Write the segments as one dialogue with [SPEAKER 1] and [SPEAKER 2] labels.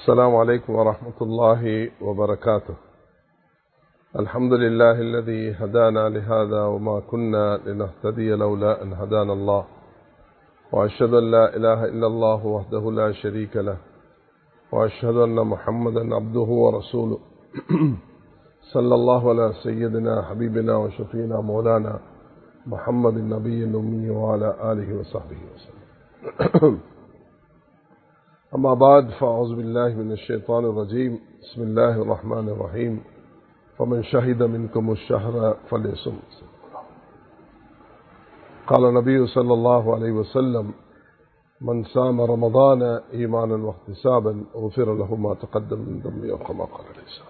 [SPEAKER 1] السلام عليكم ورحمة الله وبركاته. الحمد لله الذي هدانا لهذا وما كنا لنهتدي لولا أن هدانا الله، وأشهد أن لا إله إلا الله وحده لا شريك له، وأشهد أن محمدا عبده ورسوله صلى الله على سيدنا حبيبنا وشفينا مولانا محمد النبي الأمي وعلى آله وصحبه وسلم. أما بعد، فأعوذ بالله من الشيطان الرجيم. بسم الله الرحمن الرحيم. فمن شهد منكم الشهر فليصم. قال النبي صلى الله عليه وسلم: من صام رمضان إيمانا واحتسابا غفر له ما تقدم من ذنبه وكما قال عليه السلام.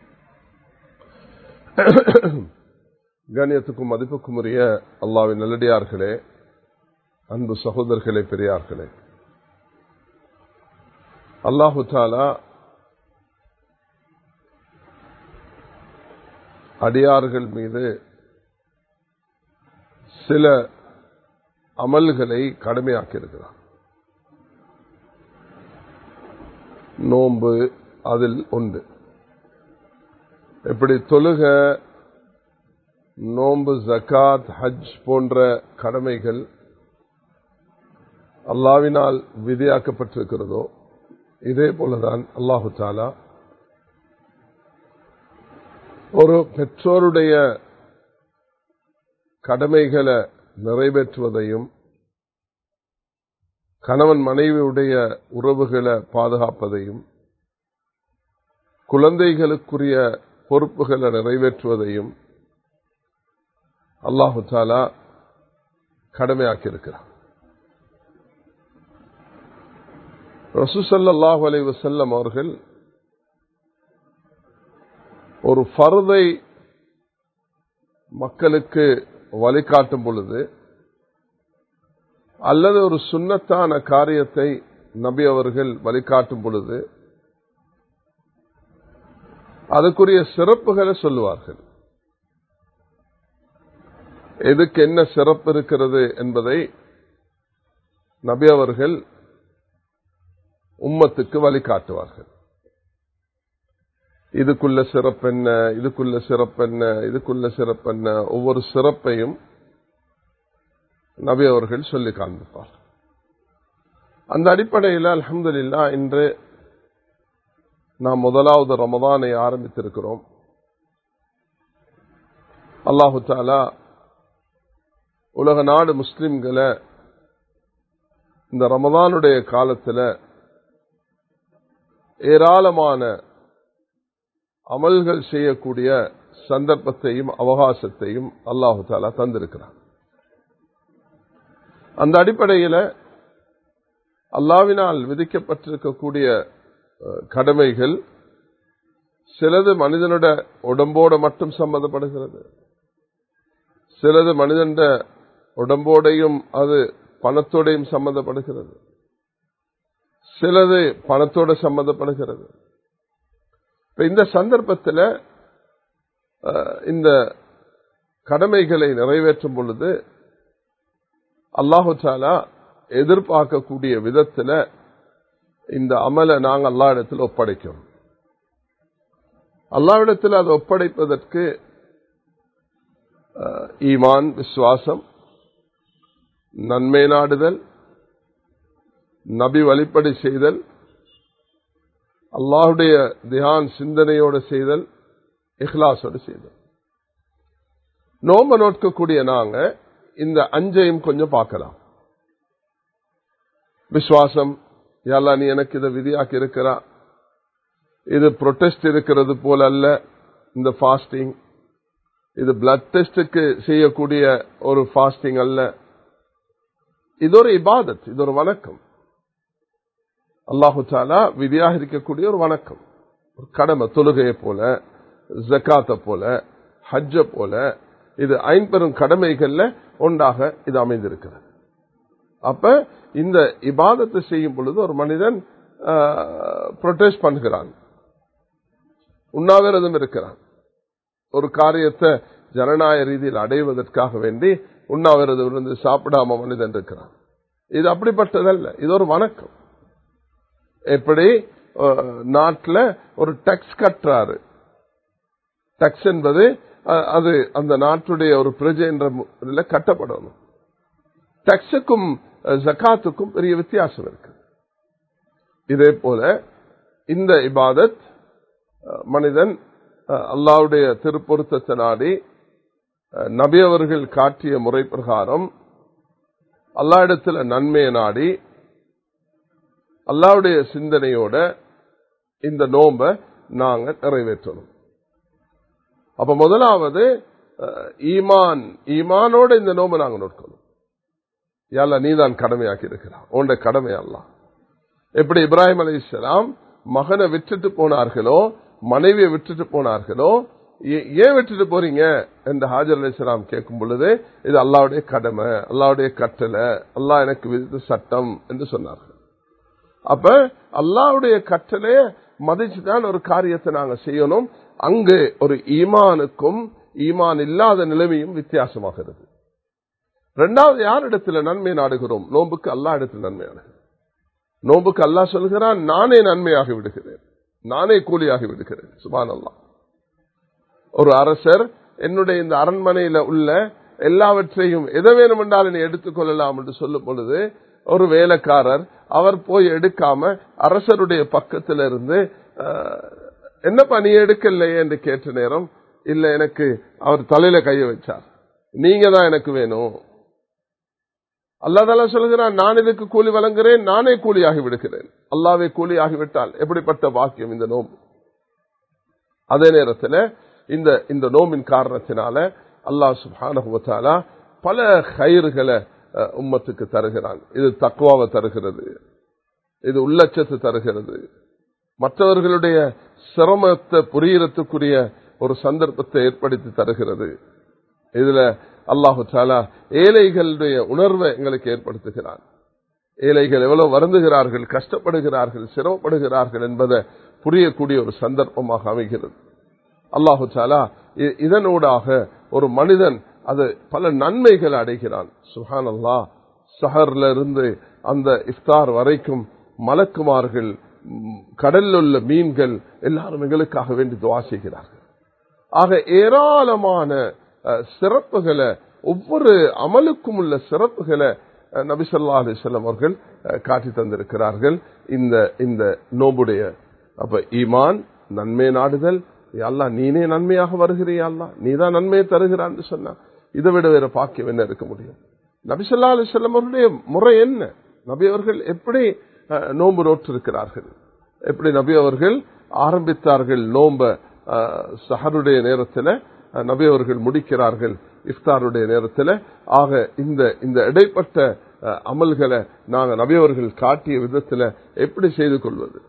[SPEAKER 1] கண்ணியத்துக்கும் மதிப்புக்கும் உரிய அல்லாஹ்வின் நல்லடியார்களே, அன்பு சகோதரர்களே, பெரியார்களே, அல்லாஹு தஆலா அடியார்கள் மீது சில அமல்களை கடமையாக்கியிருக்கிறார். நோன்பு அதில் உண்டு. எப்படி தொழுக, நோன்பு, ஜகாத், ஹஜ் போன்ற கடமைகள் அல்லாஹ்வினால் விதியாக்கப்பட்டிருக்கிறதோ, இதே போலதான் அல்லாஹு தஆலா ஒரு பெற்றோருடைய கடமைகளை நிறைவேற்றுவதையும், கணவன் மனைவியுடைய உறவுகளை பாதுகாப்பதையும், குழந்தைகளுக்குரிய பொறுப்புகளை நிறைவேற்றுவதையும் அல்லாஹு தஆலா கடமையாக்கியிருக்கிறார். ரசூல் ஸல்லல்லாஹு அலைஹி வஸல்லம் அவர்கள் ஒரு ஃபர்தை மக்களுக்கு வழிகாட்டும் பொழுது, அல்லது ஒரு சுன்னத்தான காரியத்தை நபி அவர்கள் வழிகாட்டும் பொழுது அதுக்குரிய சிறப்புகளை சொல்லுவார்கள். எதுக்கு என்ன சிறப்பு இருக்கிறது என்பதை நபி அவர்கள் உம்மத்துக்கு வழிகாட்டுவார்கள். இதுக்குள்ள சிறப்பென்ன, இதுக்குள்ள சிறப்பென்ன, இதுக்குள்ள சிறப்பென்ன, ஒவ்வொரு சிறப்பையும் நபி அவர்கள் சொல்லி காண்பிப்பார். அந்த அடிப்படையில் அல்ஹம்துலில்லாஹ் இன்று நாம் முதலாவது ரமதானை ஆரம்பித்திருக்கிறோம். அல்லாஹு தஆலா உலக நாடு முஸ்லிம்களை இந்த ரமதானுடைய காலத்தில் ஏராளமான அமல்கள் செய்யக்கூடிய சந்தர்ப்பத்தையும் அவகாசத்தையும் அல்லாஹு தஆலா தந்திருக்கிறார். அந்த அடிப்படையில் அல்லாஹ்வினால் விதிக்கப்பட்டிருக்கக்கூடிய கடமைகள் சிலது மனிதனோட உடம்போடு மட்டும் சம்பந்தப்படுகிறது, சிலது மனிதன உடம்போடையும் அது பணத்தோடையும் சம்பந்தப்படுகிறது, சிலது பணத்தோடு சம்பந்தப்படுகிறது. இந்த சந்தர்ப்பத்தில் இந்த கடமைகளை நிறைவேற்றும் பொழுது அல்லாஹு தஆலா எதிர்பார்க்கக்கூடிய விதத்தில் இந்த அமலை நாங்கள் அல்லாஹ்விடத்தில் ஒப்படைக்கிறோம். அல்லாஹ்விடத்தில் அதை ஒப்படைப்பதற்கு ஈமான், விசுவாசம், நன்மை நாடுதல், நபி வழிப்படி செய்தல், அல்லாஹுடைய தியான் சிந்தனையோடு செய்தல், இஹ்லாஸோடு செய்தல். நோன்பு நோக்கக்கூடிய நாங்க இந்த அஞ்சையும் கொஞ்சம் பார்க்கலாம். விசுவாசம், யா அல்லாஹ் நீ எனக்கு இதை விதியாக்கி இருக்கிறா, இது ப்ரொடெஸ்ட் இருக்கிறது போல அல்ல. இந்த ஃபாஸ்டிங் இது பிளட் டெஸ்டுக்கு செய்யக்கூடிய ஒரு ஃபாஸ்டிங் அல்ல. இது ஒரு இபாதத், இது ஒரு வணக்கம். அல்லாஹு தஆலா விதியாக இருக்கக்கூடிய ஒரு வணக்கம், ஒரு கடமை. தொழுகையை போல, ஜகாத்தை போல, ஹஜ்ஜ போல, இது ஐம்பெரும் கடமைகள்ல ஒன்றாக இது அமைந்திருக்கிறது. அப்ப இந்த இபாதத்தை செய்யும் பொழுது ஒரு மனிதன் ப்ரொடெஸ்ட் பண்ணுகிறான், உண்ணாவிரதம் இருக்கிறான். ஒரு காரியத்தை ஜனநாயக ரீதியில் அடைவதற்காக வேண்டி உண்ணாவிரதம் இருந்து சாப்பிடாம மனிதன் இருக்கிறான். இது அப்படிப்பட்டதல்ல, இது ஒரு வணக்கம். எப்படி நாட்டில் ஒரு டாக்ஸ் கட்டுறாரு. டாக்ஸ் என்பது அது அந்த நாட்டுடைய ஒரு பிரஜை என்ற கட்டப்படணும். டாக்ஸுக்கும் ஜகாத்துக்கும் பெரிய வித்தியாசம் இருக்கு. இதே போல இந்த இபாதத் மனிதன் அல்லாஹ்வுடைய திருப்பொருத்தத்தை நாடி நபி அவர்கள் காட்டிய முறை பிரகாரம் அல்லாஹ்விடத்தில் நன்மையை நாடி அல்லாஹ்வுடைய சிந்தனையோட இந்த நோன்பை நாங்க நிறைவேற்றணும். அப்ப முதலாவது ஈமானோட இந்த நோன்பை நாங்க நோக்கணும். யல்லா நீதான் கடமையாக்கி இருக்கிறான், உன்னுடைய கடமை அல்லாஹ். எப்படி இப்ராஹிம் அலைஹிஸ்ஸலாம் மகனை விட்டுட்டு போனார்களோ, மனைவியை விட்டுட்டு போனார்களோ, ஏன் விட்டுட்டு போறீங்க என்று ஹாஜர் அலைஹிஸ்ஸலாம் கேட்கும் பொழுது இது அல்லாஹ்வுடைய கடமை, அல்லாஹ்வுடைய கட்டளை, அல்லாஹ் எனக்கு விதித்த சட்டம் என்று சொன்னார்கள். அப்ப அல்லாஹ்வுடைய கட்டளையை மதிச்சுதான் ஒரு காரியத்தை நாங்க செய்யணும். அங்கு ஒரு ஈமானுக்கும் ஈமான் இல்லாத நிலைமையும் வித்தியாசமாகிறது. இரண்டாவது, யாரிடத்தில் நன்மை நாடுகிறோம்? நோன்புக்கு அல்லாஹ் இடத்தில் நன்மை நாடுகிறோம். நோன்புக்கு அல்லாஹ் சொல்கிறான், நானே நன்மையாகி விடுகிறேன், நானே கூலியாகி விடுகிறேன். சுப்ஹானல்லாஹ். ஒரு அரசர் என்னுடைய இந்த அரண்மனையில உள்ள எல்லாவற்றையும் எதை வேணும் என்றாலும் நீ எடுத்துக்கொள்ளலாம் என்று சொல்லும் பொழுது ஒரு வேலைக்காரர் அவர் போய் எடுக்காம அரசருடைய பக்கத்தில் இருந்து என்னப்பா நீ எடுக்கலையே என்று கேட்ட நேரம், இல்ல எனக்கு அவர் தலையில கைய வச்சார், நீங்க தான் எனக்கு வேணும். அல்லாஹ் தஆலா சொல்கிறான், நான் இதுக்கு கூலி வழங்குகிறேன், நானே கூலியாகி விடுகிறேன். அல்லாஹ்வே கூலியாகிவிட்டால் எப்படிப்பட்ட பாக்கியம் இந்த நோம்பு. அதே நேரத்தில் இந்த நோம்பின் காரணத்தினால அல்லாஹ் சுப்ஹானஹு வ தஆலா பல கைர்களை உம்மத்துக்கு தருகிறான். இது தக்வாவை தருகிறது, இது உள்ளச்சத்தை தருகிறது, மற்றவர்களுடைய சிரமத்தை புரியறதுக்குரிய ஒரு சந்தர்ப்பத்தை ஏற்படுத்தி தருகிறது. இதுல அல்லாஹு தஆலா ஏழைகளுடைய உணர்வை எங்களுக்கு ஏற்படுத்துகிறான். ஏழைகள் எவ்வளவு வருந்துகிறார்கள், கஷ்டப்படுகிறார்கள், சிரமப்படுகிறார்கள் என்பதை புரியக்கூடிய ஒரு சந்தர்ப்பமாக அமைகிறது. அல்லாஹு தஆலா இதனூடாக ஒரு மனிதன் அது பல நன்மைகள் அடைகிறான். சுப்ஹானல்லாஹ். சஹர்ல இருந்து அந்த இஃப்தார் வரைக்கும் மலக்குமார்கள், கடலில் உள்ள மீன்கள் எல்லாரும் எங்களுக்காக வேண்டி துஆ செய்கிறார்கள். ஆக ஏராளமான சிறப்புகளை, ஒவ்வொரு அமலுக்கும் உள்ள சிறப்புகளை நபி ஸல்லல்லாஹு அலைஹி வஸல்லம் அவர்கள் காட்டி தந்திருக்கிறார்கள் இந்த நோம்புடைய. அப்ப ஈமான், நன்மை நாடுதல், அல்லாஹ் நீனே நன்மையாக வருகிறியா, அல்லாஹ் நீதான் நன்மையை தருகிறான்னு சொன்னா இதை விட வேற பாக்கியம் என்ன இருக்க முடியும்? நபி ஸல்லல்லாஹு அலைஹி வஸல்லம் அவருடைய முறை என்ன? நபி அவர்கள் எப்படி நோன்பு நோற்றிருக்கிறார்கள், எப்படி நபி அவர்கள் ஆரம்பித்தார்கள் நோம்ப சஹருடைய நேரத்தில், நபி அவர்கள் முடிக்கிறார்கள் இஃப்தாருடைய நேரத்தில். ஆக இந்த இடைப்பட்ட அமல்களை நாங்கள் நபி அவர்கள் காட்டிய விதத்தில் எப்படி செய்து கொள்வது?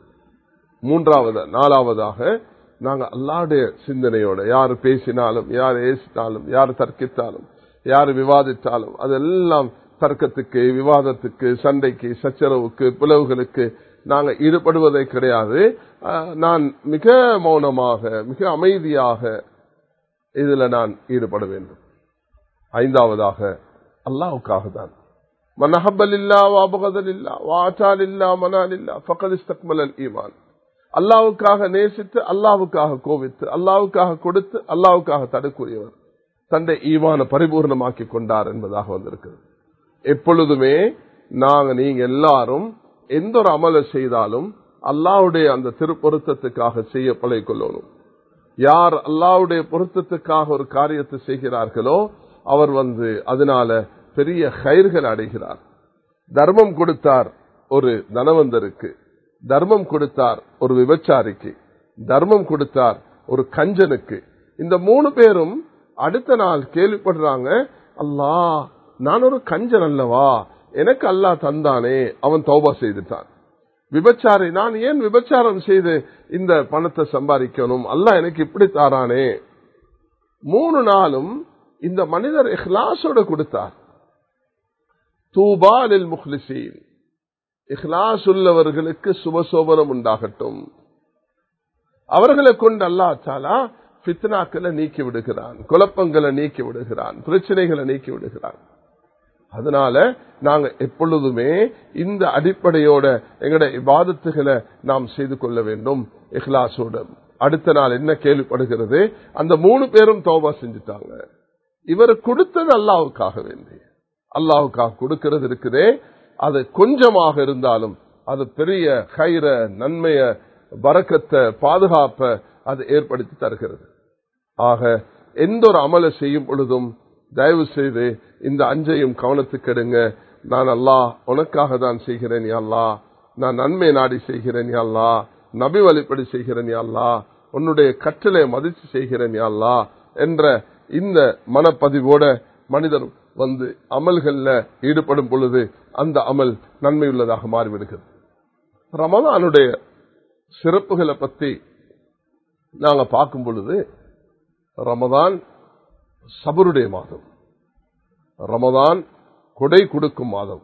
[SPEAKER 1] நாலாவதாக நாங்கள் அல்லாஹ்வுடைய சிந்தனையோட யார் பேசினாலும், யார் ஏசினாலும், யார் தர்க்கித்தாலும், யார் விவாதித்தாலும் அதெல்லாம் தர்க்கத்துக்கு, விவாதத்துக்கு, சண்டைக்கு, சச்சரவுக்கு, பிளவுகளுக்கு நாங்கள் ஈடுபடுவதே கிடையாது. நான் மிக மௌனமாக, மிக அமைதியாக இதுல நான் ஈடுபட வேண்டும். ஐந்தாவதாக அல்லாஹ்வுக்காக தான். மன் அஹப்ப லில்லாஹ் வ அப்கத லில்லாஹ் வ ஆதா லில்லாஹ் மனா லில்லாஹ் ஃபகத் இஸ்தக்மலல் ஈமான். அல்லாஹ்வுக்காக நேசித்து, அல்லாஹ்வுக்காக கோபித்து, அல்லாஹ்வுக்காக கொடுத்து, அல்லாஹ்வுக்காக தடுக்கூடியவர் தன்னை ஈமான பரிபூர்ணமாக்கி கொண்டார் என்பதாக வந்திருக்கிறது. எப்பொழுதுமே நீங்க எல்லாரும் எந்த ஒரு அமலை செய்தாலும் அல்லாஹ்வுடைய அந்த திருப்பொருத்தத்துக்காக செய்ய பழகிக்கொள்ளணும். யார் அல்லாஹ்வுடைய பொருத்தத்துக்காக ஒரு காரியத்தை செய்கிறார்களோ அவர் அதனால பெரிய கைர்கள் அடைகிறார். தர்மம் கொடுத்தார் ஒரு தனவந்தருக்கு, தர்மம் கொடுத்தார் ஒரு விபச்சாரிக்கு, தர்மம் கொடுத்தார் ஒரு கஞ்சனுக்கு. இந்த 3 பேரும் அடுத்த நாள் கேள்விப்படுறாங்க, அல்லாஹ் நான் ஒரு கஞ்சன் அல்லவா, எனக்கு அல்லாஹ் தந்தானே, அவன் தௌபா செய்துட்டான். விபச்சாரி, நான் ஏன் விபச்சாரம் செய்து இந்த பணத்தை சம்பாதிக்கணும், அல்லாஹ் எனக்கு இப்படி தாரானே. 3 நாளும் இந்த மனிதர் இஹ்லாஸோட கொடுத்தார். தூபா லில் முக்லிஸீன், இஹ்லாஸ் உள்ளவர்களுக்கு சுபசோபனம் உண்டாகட்டும். அவர்களை கொண்டு அல்லாஹ் தஆலா ஃபித்னாக்களை நீக்கி விடுகிறான், குழப்பங்களை நீக்கி விடுகிறான், பிரச்சனைகளை நீக்கி விடுகிறான். அதனால நாங்க எப்பொழுதுமே இந்த அடிப்படையோட எங்களுடைய இபாதத்துகளை நாம் செய்து கொள்ள வேண்டும், இஹ்லாஸோட. அடுத்த நாள் என்ன கேள்விப்படுகிறது, அந்த 3 பேரும் தௌபா செஞ்சுட்டாங்க. இவர் கொடுத்தது அல்லாஹ்வுக்காக வேண்டி, அல்லாஹ்வுக்காக கொடுக்கிறது இருக்குதே, அது கொஞ்சமாக இருந்தாலும் அது பெரிய கைர, நன்மைய, பரக்கத்தை, பாதுகாப்ப அது ஏற்படுத்தி தருகிறது. ஆக எந்த ஒரு அமலை செய்யும் பொழுதும் தயவு செய்து இந்த 5ஐயும் கவனத்துக்கு எடுங்க. நான் அல்லாஹ் உனக்காக தான் செய்கிறேன் யா அல்லாஹ், நான் நன்மை நாடி செய்கிறேன் யா அல்லாஹ், நபி வழிப்படி செய்கிறேன் யா அல்லாஹ், உன்னுடைய கட்டளை மதிச்சு செய்கிறேன் யா அல்லாஹ் என்ற இந்த மனப்பதிவோட மனிதர் அமல்கள்ல ஈடுபடும் பொழுது அந்த அமல் நன்மையுள்ளதாக மாறிவிடுகிறது. ரமலானுடைய சிறப்புகளை பத்தி நாங்க பார்க்கும் பொழுது, ரமதான் சபருடைய மாதம், ரமதான் கொடை கொடுக்கும் மாதம்,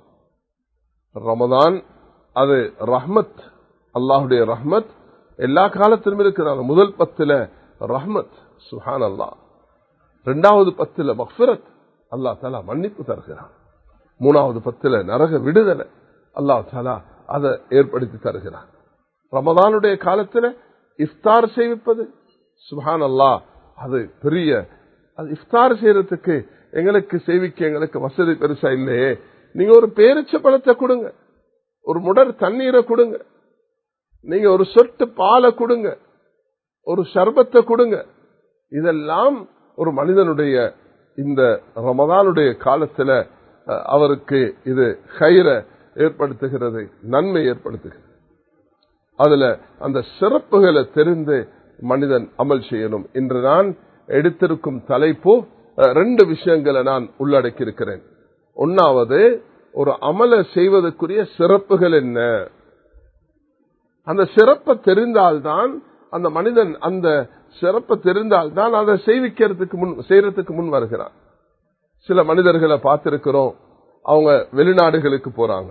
[SPEAKER 1] ரமதான் அது ரஹ்மத், அல்லாஹுடைய ரஹ்மத் எல்லா காலத்திலும் இருக்கிறாங்க. முதல் 10 ரஹ்மத், சுஹான் அல்லாஹ். 2வது 10 மக்ஃபிரத், அல்லாஹ் தஆலா மன்னிப்பு தருகிறான். 3வது 10 நரக விடுதலை அல்லாஹ் தஆலா அதை ஏற்படுத்தி தருகிறான். ரமதானுடைய காலத்தில் இஃப்தார் செய்விப்பது, சுப்ஹான் அல்லாஹ், அது பெரிய, அது இஃப்தார் செய்யறதுக்கு எங்களுக்கு சேவிக்க எங்களுக்கு வசதி பெருசா இல்லையே, நீங்க ஒரு பேரிச்ச பழத்தை கொடுங்க, ஒரு முடர் தண்ணீரை கொடுங்க, நீங்க ஒரு சொட்டு பாலை கொடுங்க, ஒரு ஷர்பத்தை கொடுங்க. இதெல்லாம் ஒரு மனிதனுடைய இந்த ரமதானுடைய காலத்துல அவருக்கு இது கைர ஏற்படுத்துகிறது, நன்மை ஏற்படுத்துகிறது. அதுல அந்த சிறப்புகளை தெரிந்து மனிதன் அமல் செய்யணும். இன்று நான் எடுத்திருக்கும் தலைப்பு 2 விஷயங்களை நான் உள்ளடக்கி இருக்கிறேன். 1வது, ஒரு அமலை செய்வதற்குரிய சிறப்புகள் என்ன, அந்த சிறப்பை தெரிந்தால்தான் அந்த மனிதன், அந்த சிறப்பை தெரிந்தால்தான் அதை செய்யறதுக்கு முன் வருகிறான். சில மனிதர்களை பார்த்திருக்கிறோம், அவங்க வெளிநாடுகளுக்கு போறாங்க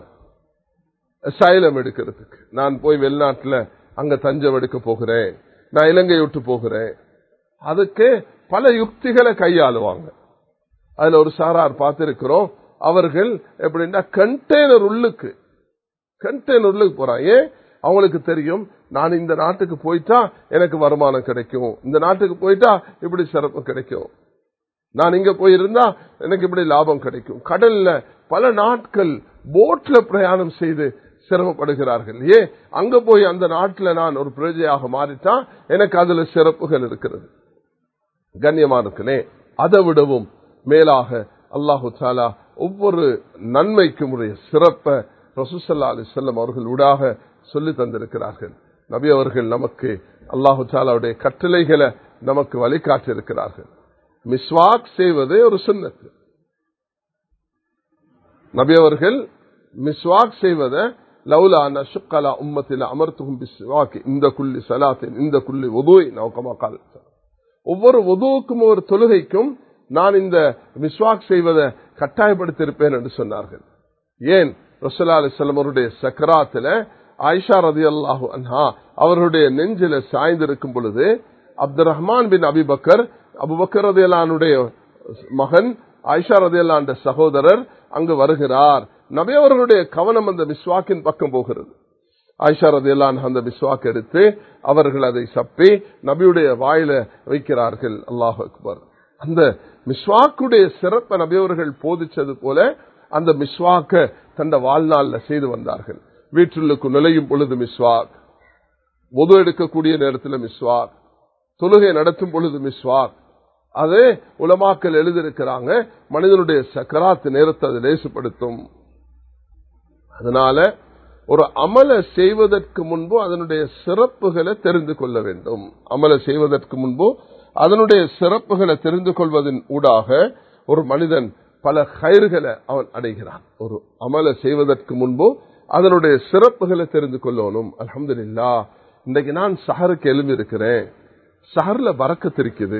[SPEAKER 1] அசைலம் எடுக்கிறதுக்கு. நான் போய் வெளிநாட்டுல அங்க தஞ்சம் எடுக்க போகிறேன், நான் இலங்கை விட்டு போகிறேன், அதுக்கு பல யுக்திகளை கையாளுவாங்க. அதுல ஒரு சாரார் பார்த்திருக்கிறோம், அவர்கள் எப்படின்னா கண்டெய்னர் உள்ளுக்கு போறாங்க. ஏன்? அவங்களுக்கு தெரியும், நான் இந்த நாட்டுக்கு போயிட்டா எனக்கு வருமானம் கிடைக்கும், இந்த நாட்டுக்கு போயிட்டா இப்படி சிறப்பு கிடைக்கும், நான் இங்க போயிருந்தா எனக்கு இப்படி லாபம் கிடைக்கும். கடல்ல பல நாட்கள் போட்ல பிரயாணம் செய்து சிரமப்படுகிறார்கள். ஏன்? அங்க போய் அந்த நாட்டுல நான் ஒரு பிரஜையாக மாறிட்டா எனக்கு அதுல சிறப்புகள் இருக்கிறது. கண்ணியமானே, அதை விடவும் மேலாக அல்லாஹு தஆலா ஒவ்வொரு நன்மைக்கும் உடைய சிறப்பை ரசூல் ஸல்லல்லாஹு அலைஹி வஸல்லம் அவர்கள் ஊடாக சொல்லி தந்திருக்கிறார்கள். நபி அவர்கள் நமக்கு அல்லாஹு தஆலாவுடைய கட்டளைகளை நமக்கு வழிகாட்டி இருக்கிறார்கள். மிஸ்வாக் செய்வது ஒரு சுன்னத். நபி அவர்கள் மிஸ்வாக் செய்வதை லவுலா அன் அஷ்க அலா உம்மத்தி லஅமர்துஹும் பிஸ்வாக் இந்த குல்லி ஸலாத்தின் இந்த குல்லி வுதுஇன் அவ் கமா கால், ஒவ்வொரு வுதுவுக்கும் ஒரு தொழுகைக்கும் நான் இந்த மிஸ்வாக் செய்வதை கட்டாயப்படுத்தியிருப்பேன் என்று சொன்னார்கள். ஏன்? ரசூலுல்லாஹி அலைஹி வஸல்லம் அவருடைய சக்கராத்துல ஆயிஷா ரலியல்லாஹு அன்ஹா அவர்களுடைய நெஞ்சில சாய்ந்திருக்கும் பொழுது Abdur Rahman bin Abu Bakr, Abu Bakr ரலியல்லாஹு அன்ஹுடைய மகன், ஆயிஷா ரலியல்லாஹு அன்ஹா சகோதரர் அங்கு வருகிறார். நபி அவர்களுடைய கவனம் அந்த மிஸ்வாக்கின் பக்கம் போகிறது. ஆயிஷா ரலியல்லாஹு அன்ஹா அந்த மிஸ்வாக் எடுத்து அவர்கள் அதை சப்பி நபியுடைய வாயில வைக்கிறார்கள். அல்லாஹு அக்பர். அந்த மிஸ்வாக்குடைய சிறப்பை நபி அவர்கள் போதிச்சது போல அந்த மிஸ்வாக்க தந்த வாழ்நாள்ல செய்து வந்தார்கள். வீட்டுக்கு நுழையும் பொழுது மிஸ்வாக், வுது எடுக்கக்கூடிய நேரத்தில் மிஸ்வாக், தொழுகை நடத்தும் பொழுது மிஸ்வாக். அதே உலமாக்கள் எழுதியிருக்கிறாங்க, மனிதனுடைய சக்கராத் நேரத்தை அது லேசுப்படுத்தும். அதனால ஒரு அமலை செய்வதற்கு முன்பு அதனுடைய சிறப்புகளை தெரிந்து கொள்ள வேண்டும். அமலை செய்வதற்கு முன்பு அதனுடைய சிறப்புகளை தெரிந்து கொள்வதன் ஊடாக ஒரு மனிதன் பல கைர்களை அவன் அடைகிறான். ஒரு அமலை செய்வதற்கு முன்பு அதனுடைய சிறப்புகளை தெரிந்து கொள்ளணும். அல்ஹம்துலில்லாஹ், இன்றைக்கு நான் சஹருக்கு எழும்பி இருக்கிறேன், சஹர்ல பரக்கத் இருக்குது.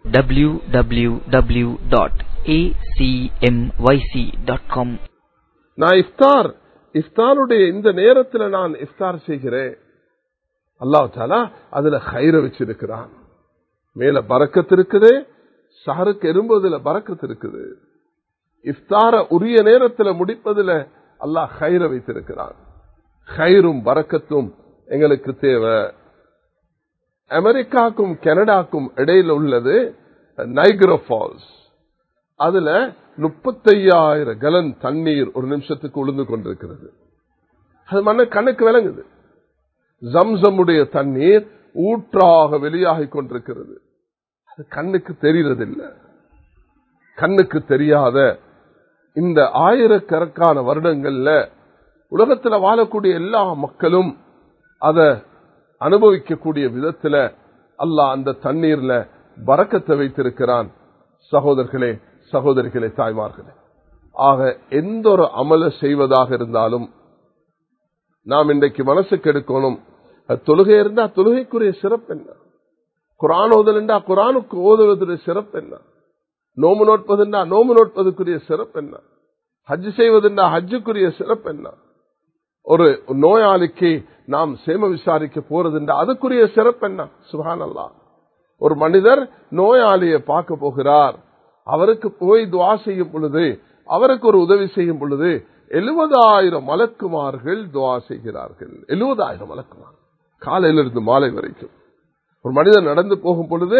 [SPEAKER 2] www.acmyc.com
[SPEAKER 1] நான் இஃப்தாருடைய இந்த நேரத்தில் நான் இஃப்தார் செய்கிறேன். அல்லாஹ் தஆலா அதுல கைர வச்சிருக்கிறான். மேல பரக்கத் இருக்குது, சஹருக்கு எறும்புல பரக்கத் இருக்குது. இஃப்தார உரிய நேரத்தில் முடிப்பதில் அல்லாஹ் கைர வைத்திருக்கிறான். கைரும் பரக்கத்தும் எங்களுக்கு தேவை. அமெரிக்காக்கும் கனடாக்கும் இடையில உள்ளது நைகரா ஃபால்ஸ். அதுல 35,000 கலன் தண்ணீர் ஒரு நிமிஷத்துக்கு உழுந்து கொண்டிருக்கிறது. அது மண்ண கண்ணுக்கு விளங்குது. ஜம்சமுடைய தண்ணீர் ஊற்றாக வெளியாகி கொண்டிருக்கிறது. அது கண்ணுக்கு தெரிகிறதில்லை. கண்ணுக்கு தெரியாத இந்த ஆயிரக்கணக்கான வருடங்கள்ல உலகத்தில் வாழக்கூடிய எல்லா மக்களும் அதை அனுபவிக்கக்கூடிய விதத்துல அல்லாஹ் அந்த தண்ணீர்ல பரக்கத்தை வைத்திருக்கிறான். சகோதரர்களே, சகோதரிகளே, தாய்மார்களே, ஆக எந்த ஒரு அமல செய்வதாக இருந்தாலும் நாம் இன்றைக்கு மனசுக்கு எடுக்கணும். தொழுகை இருந்தா தொழுகைக்குரிய சிறப்பு என்ன? குர்ஆன் ஓதலண்டா குர்ஆனுக்கு ஓதுவதற்கு சிறப்பு என்ன? நோம்பு நோட்பதுண்டா நோம்பு நோட்பதுக்குரிய சிறப்பு என்ன? ஹஜ் செய்வதுண்டா ஹஜ்ஜுக்குரிய சிறப்பு என்ன? ஒரு நோயாளிக்கு நாம் சேம விசாரிக்க போறதுண்டா அதுக்குரிய சிறப்பு என்ன? சுப்ஹானல்லாஹ். ஒரு மனிதர் நோயாளியை பார்க்க போகிறார். அவருக்கு போய் துஆ செய்யும் பொழுது, அவருக்கு ஒரு உதவி செய்யும் பொழுது 70,000 மலக்குமார்கள் துஆ செய்கிறார்கள். 70,000 மலக்குமார் காலையிலிருந்து மாலை வரைக்கும். ஒரு மனிதன் நடந்து போகும் பொழுது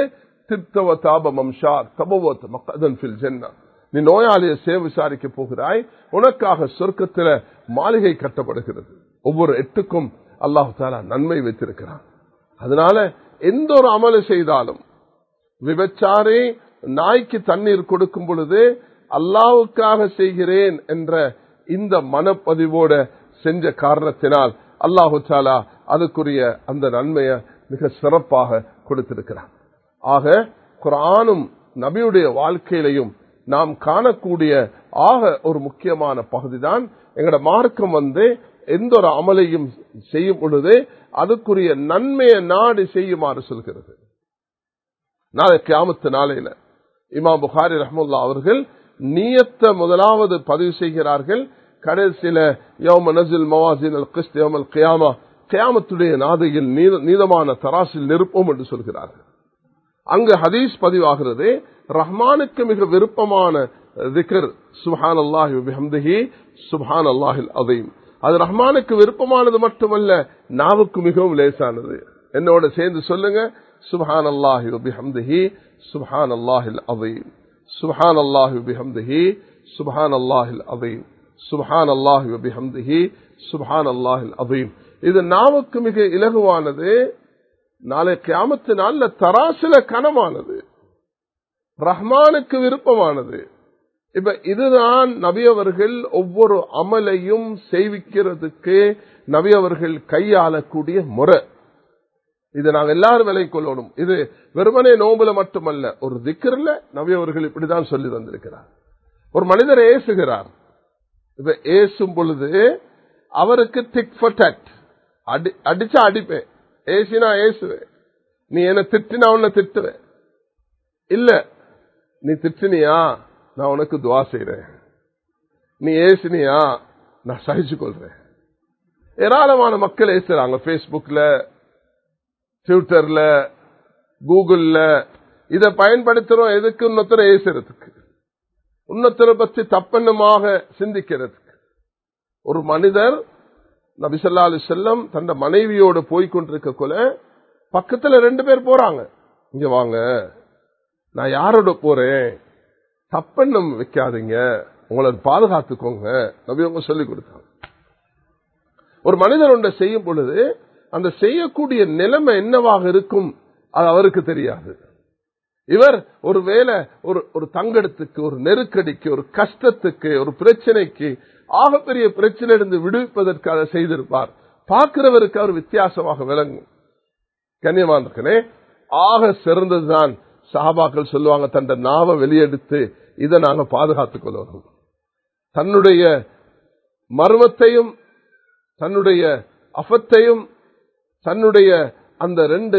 [SPEAKER 1] நீ நோயாளியை சேவை விசாரிக்க போகிறாய், உனக்காக சொர்க்கத்தில் மாளிகை கட்டப்படுகிறது. ஒவ்வொரு எட்டுக்கும் அல்லாஹ் தஆலா நன்மை வைத்திருக்கிறான். அதனால எந்த ஒரு அமலை செய்தாலும், விபச்சாரி நாய்க்கு தண்ணீர் கொடுக்கும் பொழுது அல்லாஹ்வுக்காக செய்கிறேன் என்ற இந்த மனப்பதிவோட செஞ்ச காரணத்தினால் அல்லாஹு தஆலா அதுக்குரிய அந்த நன்மையை மிக சிறப்பாக கொடுத்திருக்கிறான். ஆக குர்ஆனும் நபியுடைய வாழ்க்கையிலையும் நாம் காணக்கூடிய ஒரு முக்கியமான பகுதிதான் எங்கட மார்க்கம் எந்த ஒரு அமலையும் செய்யும் பொழுது அதுக்குரிய நன்மையை நாடி செய்யுமாறு சொல்கிறது. நாளை கியாமத்து நாளையில இமாம் புகாரி ரஹ்மத்துல்லாஹி அவர்கள் நியத்தை முதலாவது பதிவு செய்கிறார்கள். கடைசியில யௌம நஸில் மவாசின் அல் கிஸ்த் யௌமல் கியாமா, கியாமத்துடைய நாதையில் நீதமான தராசில் நிற்போம் என்று சொல்கிறார்கள். அங்கு ஹதீஸ் பதிவாகிறது, ரஹ்மானுக்கு மிக விருப்பமான திக்ர் சுப்ஹானல்லாஹி வ பிஹம்திஹி சுப்ஹானல்லாஹில் அஸீம். அது ரஹ்மானுக்கு விருப்பமானது மட்டுமல்ல, நாவுக்கு மிகவும் லேசானது. என்னோட சேர்ந்து சொல்லுங்க, சுப்ஹானல்லாஹி வ பிஹம்திஹி சுப்ஹானல்லாஹில் அஸீம், சுப்ஹானல்லாஹி வ பிஹம்திஹி சுப்ஹானல்லாஹில் அஸீம், சுப்ஹானல்லாஹி வ பிஹம்திஹி சுப்ஹானல்லாஹில் அஸீம். இது நாவுக்கு மிக இலகுவானது, நாளை கியாமத்து நாள்ல தராசுல கனமானது, ரஹ்மானுக்கு விருப்பமானது. இப்ப இதுதான் நபி அவர்கள் ஒவ்வொரு அமலையும் செய்விக்கிறதுக்கு நபி அவர்கள் கையாளக்கூடிய முறை. இதை நாங்கள் எல்லாரும் விலை கொள்ளணும். இது வெறுமனே நோம்புல மட்டுமல்ல, ஒரு திக்ர்ல நபி அவர்கள் இப்படிதான் சொல்லி வந்திருக்கிறார். ஒரு மனிதர் ஏசுகிறார். இப்ப ஏசும் பொழுது அவருக்கு டிக் ஃபார் டேட், அடிச்சா அடிப்பேன், ஏசினா ஏசுவேன், நீ என்ன திட்டினா உன்னை திட்டுவேன், இல்ல நீ திட்டினியா நான் உனக்கு துவா செய்றேன், நீ ஏசினியா நான் சகிச்சு கொள்றேன். ஏராளமான மக்கள் ஏசுறாங்க. பேஸ்புக்ல, ட்விட்டர்ல, கூகுள்ல இதை பயன்படுத்துறோம். எதுக்கு? இன்னொருத்தரை ஏசுறதுக்கு, இன்னொருத்தரை பற்றி தப்பெண்ணமாக சிந்திக்கிறதுக்கு. ஒரு மனிதர் நபி ஸல்லல்லாஹு அலைஹி வஸல்லம் தன் மனைவியோடு போய்கொண்டிருக்க கொள்ள பக்கத்துல 2 பேர் போறாங்க. இங்க வாங்க, நான் யாரோட போறேன், தப்பெண்ணம் வைக்காதீங்க, உங்களை பாதுகாத்துக்கோங்க, நபி அவங்க சொல்லிக் கொடுத்தாங்க. ஒரு மனிதர் ஒன்றை செய்யும் பொழுது அந்த செய்யக்கூடிய நிலைமை என்னவாக இருக்கும் அது அவருக்கு தெரியாது. இவர் ஒருவேளை ஒரு தங்கடத்துக்கு, ஒரு நெருக்கடிக்கு, ஒரு கஷ்டத்துக்கு, ஒரு பிரச்சனைக்கு, ஆகப்பெரிய பிரச்சனையிலிருந்து விடுவிப்பதற்கு அதை செய்திருப்பார். பார்க்கிறவருக்கு அவர் வித்தியாசமாக விளங்கும். கண்ணியமானே, ஆக சிறந்ததுதான் சஹாபாக்கள் சொல்லுவாங்க, தன் நாவை வெளியெடுத்து இதை நாங்க பாதுகாத்துக் கொள்ளணும். தன்னுடைய மர்மத்தையும் தன்னுடைய அஃபத்தையும் தன்னுடைய அந்த 2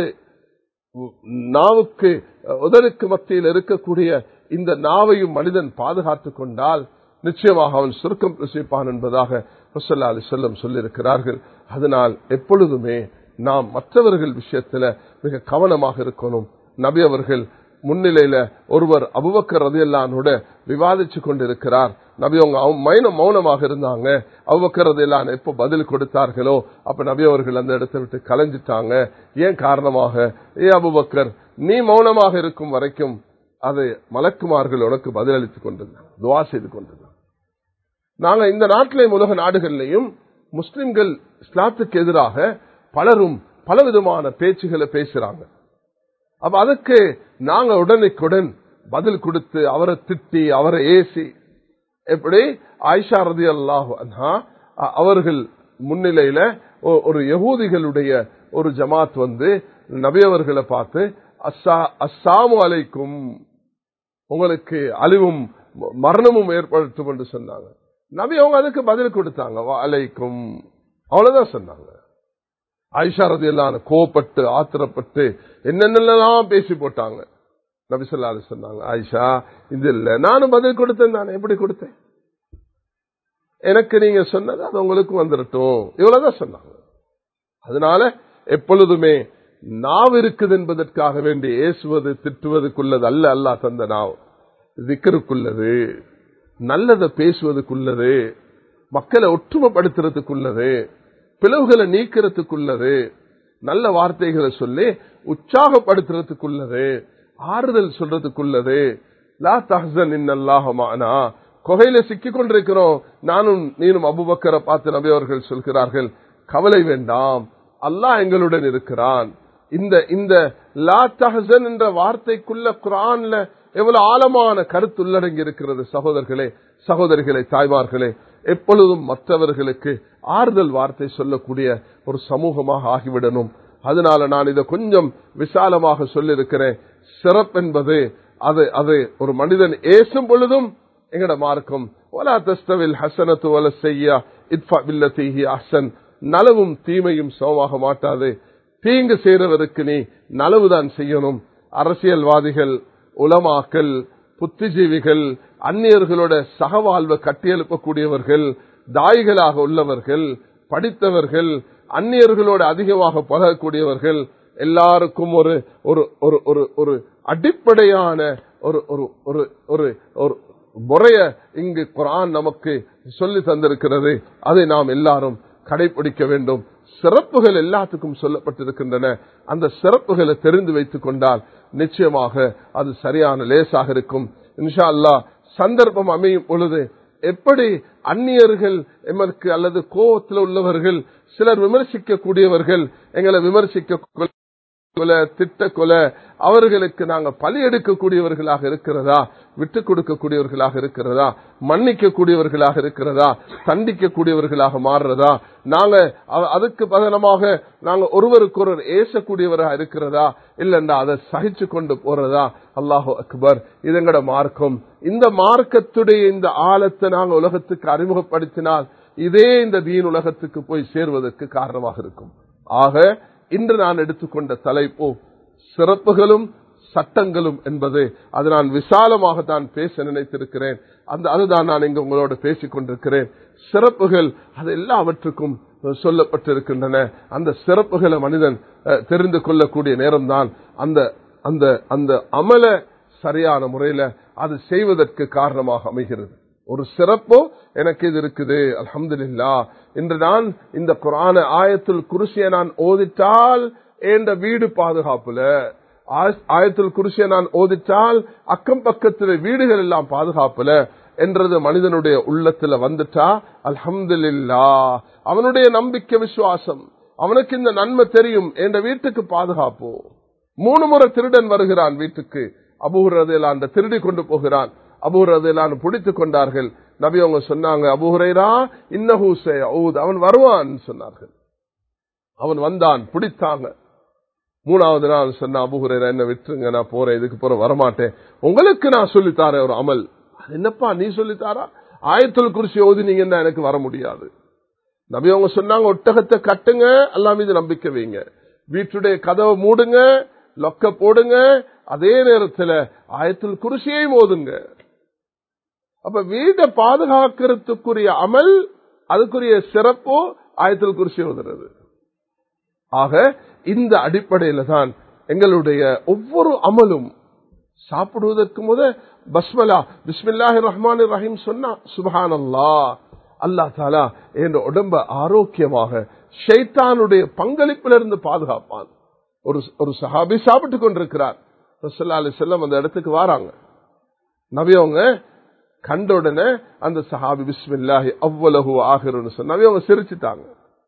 [SPEAKER 1] நாவுக்கு உதடுக்கு மத்தியில் இருக்கக்கூடிய இந்த நாவையும் மனிதன் பாதுகாத்துக் கொண்டால் நிச்சயமாக அவன் சுருக்கம் பிரசிப்பான் என்பதாக ஸல்லல்லாஹு அலைஹி வஸல்லம் சொல்லியிருக்கிறார்கள். அதனால் எப்பொழுதுமே நாம் மற்றவர்கள் விஷயத்தில் மிக கவனமாக இருக்கணும். நபி அவர்கள் முன்னிலையில ஒருவர் அபூபக்கர் ரலியல்லாஹு அன்ஹுவோட விவாதிச்சு கொண்டிருக்கிறார். நபி அவங்க மௌனமாக இருந்தாங்க. அபூபக்கர் ரலியல்லாஹு அன்ஹு எப்ப பதில் கொடுத்தார்களோ அப்ப நபி அவர்கள் அந்த இடத்தை விட்டு கலைஞ்சிட்டாங்க. ஏன் காரணமாக, அபூபக்கர் நீ மௌனமாக இருக்கும் வரைக்கும் அது மலக்குமார்கள் உனக்கு பதிலளித்துக் கொண்டிருந்தாங்க, துஆ செய்து கொண்டிருந்தாங்க. நாங்க இந்த நாட்டிலேயும் உலக நாடுகளிலேயும் முஸ்லிம்கள் இஸ்லாத்துக்கு எதிராக பலரும் பலவிதமான பேச்சுகளை பேசுறாங்க. அப்ப அதுக்கு நாங்க உடனுக்குடன் பதில் கொடுத்து அவரை திட்டி அவரை ஏசி, எப்படி ஆயிஷா ரலியல்லாஹு அன்ஹா அவர்கள் முன்னிலையில ஒரு யஹூதிகளுடைய ஒரு ஜமாத் வந்து நபி அவர்களை பார்த்து அஸ்ஸலாமு அலைக்கும், உங்களுக்கு அழிவும் மரணமும் ஏற்படுத்தும் என்று சொன்னாங்க. நபி அவங்க அதுக்கு பதில் கொடுத்தாங்க, அலைக்கும், அவ்வளவுதான் சொன்னாங்க. ஆயிஷா ரலியல்லாஹு அன்ஹா கோபப்பட்டு ஆத்திரப்பட்டு என்னென்னலாம் பேசி போட்டாங்க. நபி ஸல்லல்லாஹு அலைஹி வஸல்லம் சொன்னாங்க, ஆயிஷா இது இல்ல, நானும் பதில் கொடுத்தேன், நான் எப்படி கொடுத்தேன், எனக்கு நீங்க சொன்னது அது உங்களுக்கு வந்துடட்டும், இவ்வளவுதான் சொன்னாங்க. அதனால எப்பொழுதுமே நாவ் இருக்குது என்பதற்காக வேண்டி ஏசுவது திட்டுவதுக்குள்ளது அல்ல. அல்லாஹ் தந்த நாவ் திக்ருக்குள்ளது, நல்லதை பேசுவதுக்குள்ளது, மக்களை ஒற்றுமைப்படுத்துறதுக்குள்ளது, பிளவுகளை நீக்கிறதுக்குள்ளது, நல்ல வார்த்தைகளை சொல்லி உற்சாகப்படுத்துறதுக்குள்ளது, ஆறுதல் சொல்றதுக்குள்ளது. லா தஹ்சன் இன்னல்லாஹ மஅனா, கொகையில சிக்கிக் கொண்டிருக்கிறோம் நானும் நீனும். அபூபக்கரை பார்த்து நபி அவர்கள் சொல்கிறார்கள், கவலை வேண்டாம், அல்லாஹ் எங்களுடன் இருக்கிறான். இந்த லா தஹ்சன் என்ற வார்த்தைக்குள்ள குர்ஆன்ல எவ்வளவு ஆழமான கருத்து உள்ளடங்கி இருக்கிறது. சகோதரர்களே, சகோதரிகளே, தாய்மார்களே, எப்பொழுதும் மற்றவர்களுக்கு ஆறுதல் வார்த்தை சொல்லக்கூடிய ஒரு சமூகமாக ஆகிவிடணும். அதனால நான் இதை கொஞ்சம் விசாலமாக சொல்லியிருக்கிறேன். சிறப்பு என்பது அது ஒரு மனிதன் ஏசும் பொழுதும் எங்கட மார்க்கம் வலா தஸ்தவில் ஹஸனத்து வல ஸய்யா இத்ஃபா பில்லதி ஹி அஹ்ஸன், நலவும் தீமையும் சமமாக மாட்டாது. தீங்கு செய்றவருக்கு நீ நலவுதான் செய்யணும். அரசியல்வாதிகள், உலமாக்கள், புத்திஜீவிகள், அந்நியர்களோட சகவாழ்வை கட்டியெழுப்பக்கூடியவர்கள், தாய்களாக உள்ளவர்கள், படித்தவர்கள், அந்நியர்களோட அதிகமாக பழகக்கூடியவர்கள், எல்லாருக்கும் ஒரு ஒரு ஒரு அடிப்படையான ஒரு முறைய இங்கு குர்ஆன் நமக்கு சொல்லி தந்திருக்கிறது. அதை நாம் எல்லாரும் கடைபிடிக்க வேண்டும். சிறப்புகள் எல்லாத்துக்கும் சொல்லப்பட்டிருக்கின்றன. அந்த சிறப்புகளை தெரிந்து வைத்துக் கொண்டால் நிச்சயமாக அது சரியான லேசாக இருக்கும். இன்ஷா அல்லாஹ் சந்தர்ப்பம் அமையும் பொழுது எப்படி அந்நியர்கள் எமக்கு அல்லது கோபத்தில் உள்ளவர்கள் சிலர் விமர்சிக்க கூடியவர்கள் எங்களை விமர்சிக்க திட்டக்கொலை, அவர்களுக்கு நாங்க பலி எடுக்கக்கூடியவர்களாக இருக்கிறதா, விட்டுக் கொடுக்கக்கூடியவர்களாக இருக்கிறதா, மன்னிக்க கூடியவர்களாக இருக்கிறதா, தண்டிக்கக்கூடியவர்களாக மாறுறதா, நாங்க அதுக்கு பதனமாக நாங்க ஒருவருக்கொருவர் ஏசக்கூடியவராக இருக்கிறதா, இல்லைண்டா அதை சகிச்சு கொண்டு போறதா. அல்லாஹு அக்பர், இது எங்கட மார்க்கம். இந்த மார்க்கத்துடைய இந்த ஆழத்தை நாங்க உலகத்துக்கு அறிமுகப்படுத்தினால் இதே இந்த தீன் உலகத்துக்கு போய் சேர்வதற்கு காரணமாக இருக்கும். ஆக இன்று நான் எடுத்துக்கொண்ட தலைப்பு சிறப்புகளும் சட்டங்களும் என்பது, அது நான் விசாலமாக தான் பேச நினைத்திருக்கிறேன். அதுதான் நான் இங்கு உங்களோடு பேசிக் கொண்டிருக்கிறேன். சிறப்புகள் அது எல்லாவற்றுக்கும் சொல்லப்பட்டிருக்கின்றன. அந்த சிறப்புகளை மனிதன் தெரிந்து கொள்ளக்கூடிய நேரம்தான் அந்த அமல சரியான முறையில அது செய்வதற்கு காரணமாக அமைகிறது. ஒரு சிறப்போ எனக்கு இது இருக்குது, அல்ஹம்துலில்லாஹ். இன்று நான் இந்த குர்ஆன் ஆயத்துல் குர்சியை நான் ஓதிட்டால் என்ற வீடு பாதுகாப்புல, ஆயத்துல் குர்சியை நான் ஓதிட்டால் அக்கம் பக்கத்தில் வீடுகள் எல்லாம் பாதுகாப்புல என்றது மனிதனுடைய உள்ளத்துல வந்துட்டா அல்ஹம்துலில்லாஹ். அவனுடைய நம்பிக்கை விசுவாசம், அவனுக்கு இந்த நன்மை தெரியும், என்ற வீட்டுக்கு பாதுகாப்பு. 3 முறை திருடன் வருகிறான் வீட்டுக்கு, அபூ ஹுரைரா அந்த திருடி கொண்டு போகிறான். அபூ ஹுரைரா பிடித்துக் கொண்டார்கள். நபி அவங்க சொன்னாங்க, அபூ ஹுரைரா இன்னஹு சயஊத், அவன் வருவான் சொன்னார்கள். அவன் வந்தான், பிடித்தாங்க. 3வது நாள் சொன்ன, அபூ ஹுரைரா என்ன விட்டுருங்க, நான் போறேன், இதுக்கு போற வரமாட்டேன், உங்களுக்கு நான் சொல்லித்தாரேன் ஒரு அமல். என்னப்பா நீ சொல்லித்தாரா? ஆயத்துல் குர்சி ஓதினீங்கன்னா எனக்கு வர முடியாது. நபி அவங்க சொன்னாங்க, ஒட்டகத்தை கட்டுங்க, அல்லாஹ் மீது நம்பிக்கை வைங்க, வீட்டுடைய கதவை மூடுங்க, லொக்க போடுங்க, அதே நேரத்தில் ஆயத்துல் குர்சியை ஓதுங்க. அப்ப வீட்டை பாதுகாக்கிறதுக்குரிய அமல், அதுக்குரிய சிறப்போ ஆயத்துல் குர்சி ஓதுறது. ஆக இந்த அடிப்படையில தான் எங்களுடைய ஒவ்வொரு அமலும் சாப்பிடுவதற்கு பஸ்மலா பிஸ்மில்லாஹிர் ரஹ்மானிர் ரஹீம் சொன்னா சுப்ஹானல்லாஹ், அல்லாஹ் தஆலா என் உடம்ப ஆரோக்கியமாக ஷைத்தானுடைய பங்களிப்பிலிருந்து பாதுகாப்பான். ஒரு சஹாபி சாப்பிட்டு கொண்டிருக்கிறார். ரசூலுல்லாஹி அலைஹி வஸல்லம் அந்த இடத்துக்கு வராங்க. நபி அவங்க கண்ட உடனே அந்த சஹாபி பிஸ்மில்லாஹி அவ்வலஹு ஆஹிருன்னு சொன்ன நபி அவங்க சிரிச்சுட்டாங்க.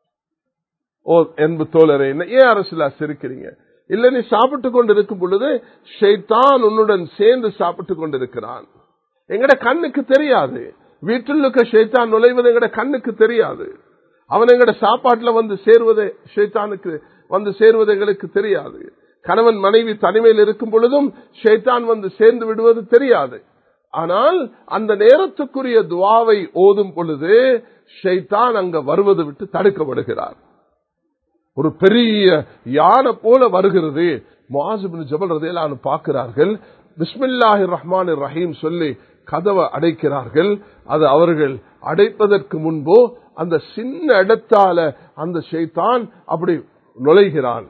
[SPEAKER 1] ஓ என்பு தோழரே, ஏன் ரசூலுல்லாஹ் சிரிக்கிறீங்க? இல்ல, நீ சாப்பிட்டு கொண்டு இருக்கும் பொழுது ஷைத்தான் உன்னுடன் சேர்ந்து சாப்பிட்டு கொண்டிருக்கிறான். எங்கட கண்ணுக்கு தெரியாது. வீட்டில் இருக்க ஷைத்தான் நுழைவது எங்கட கண்ணுக்கு தெரியாது. அவன் எங்கட சாப்பாட்டுல வந்து சேர்வது ஷைத்தானுக்கு வந்து சேர்வது எங்களுக்கு தெரியாது. கணவன் மனைவி தனிமையில் இருக்கும் பொழுதும் ஷைத்தான் வந்து சேர்ந்து விடுவது தெரியாது. ஆனால் அந்த நேரத்துக்குரிய துஆவை ஓதும் பொழுது ஷைத்தான் அங்க வருவது விட்டு தடுக்கப்படுகிறார். ஒரு பெரிய யானை போல வருகிறது. முஆஸ் இப்னு ஜபல் ரலியல்லாஹு அன்ஹு பார்க்கிறார்கள். பிஸ்மில்லாஹிர் ரஹ்மானிர் ரஹீம் சொல்லி கதவை அடைக்கிறார்கள். அது அவர்கள் அடைப்பதற்கு முன்போ அந்த சின்ன இடத்தால அந்த ஷைத்தான் அப்படி நுழைகிறான்.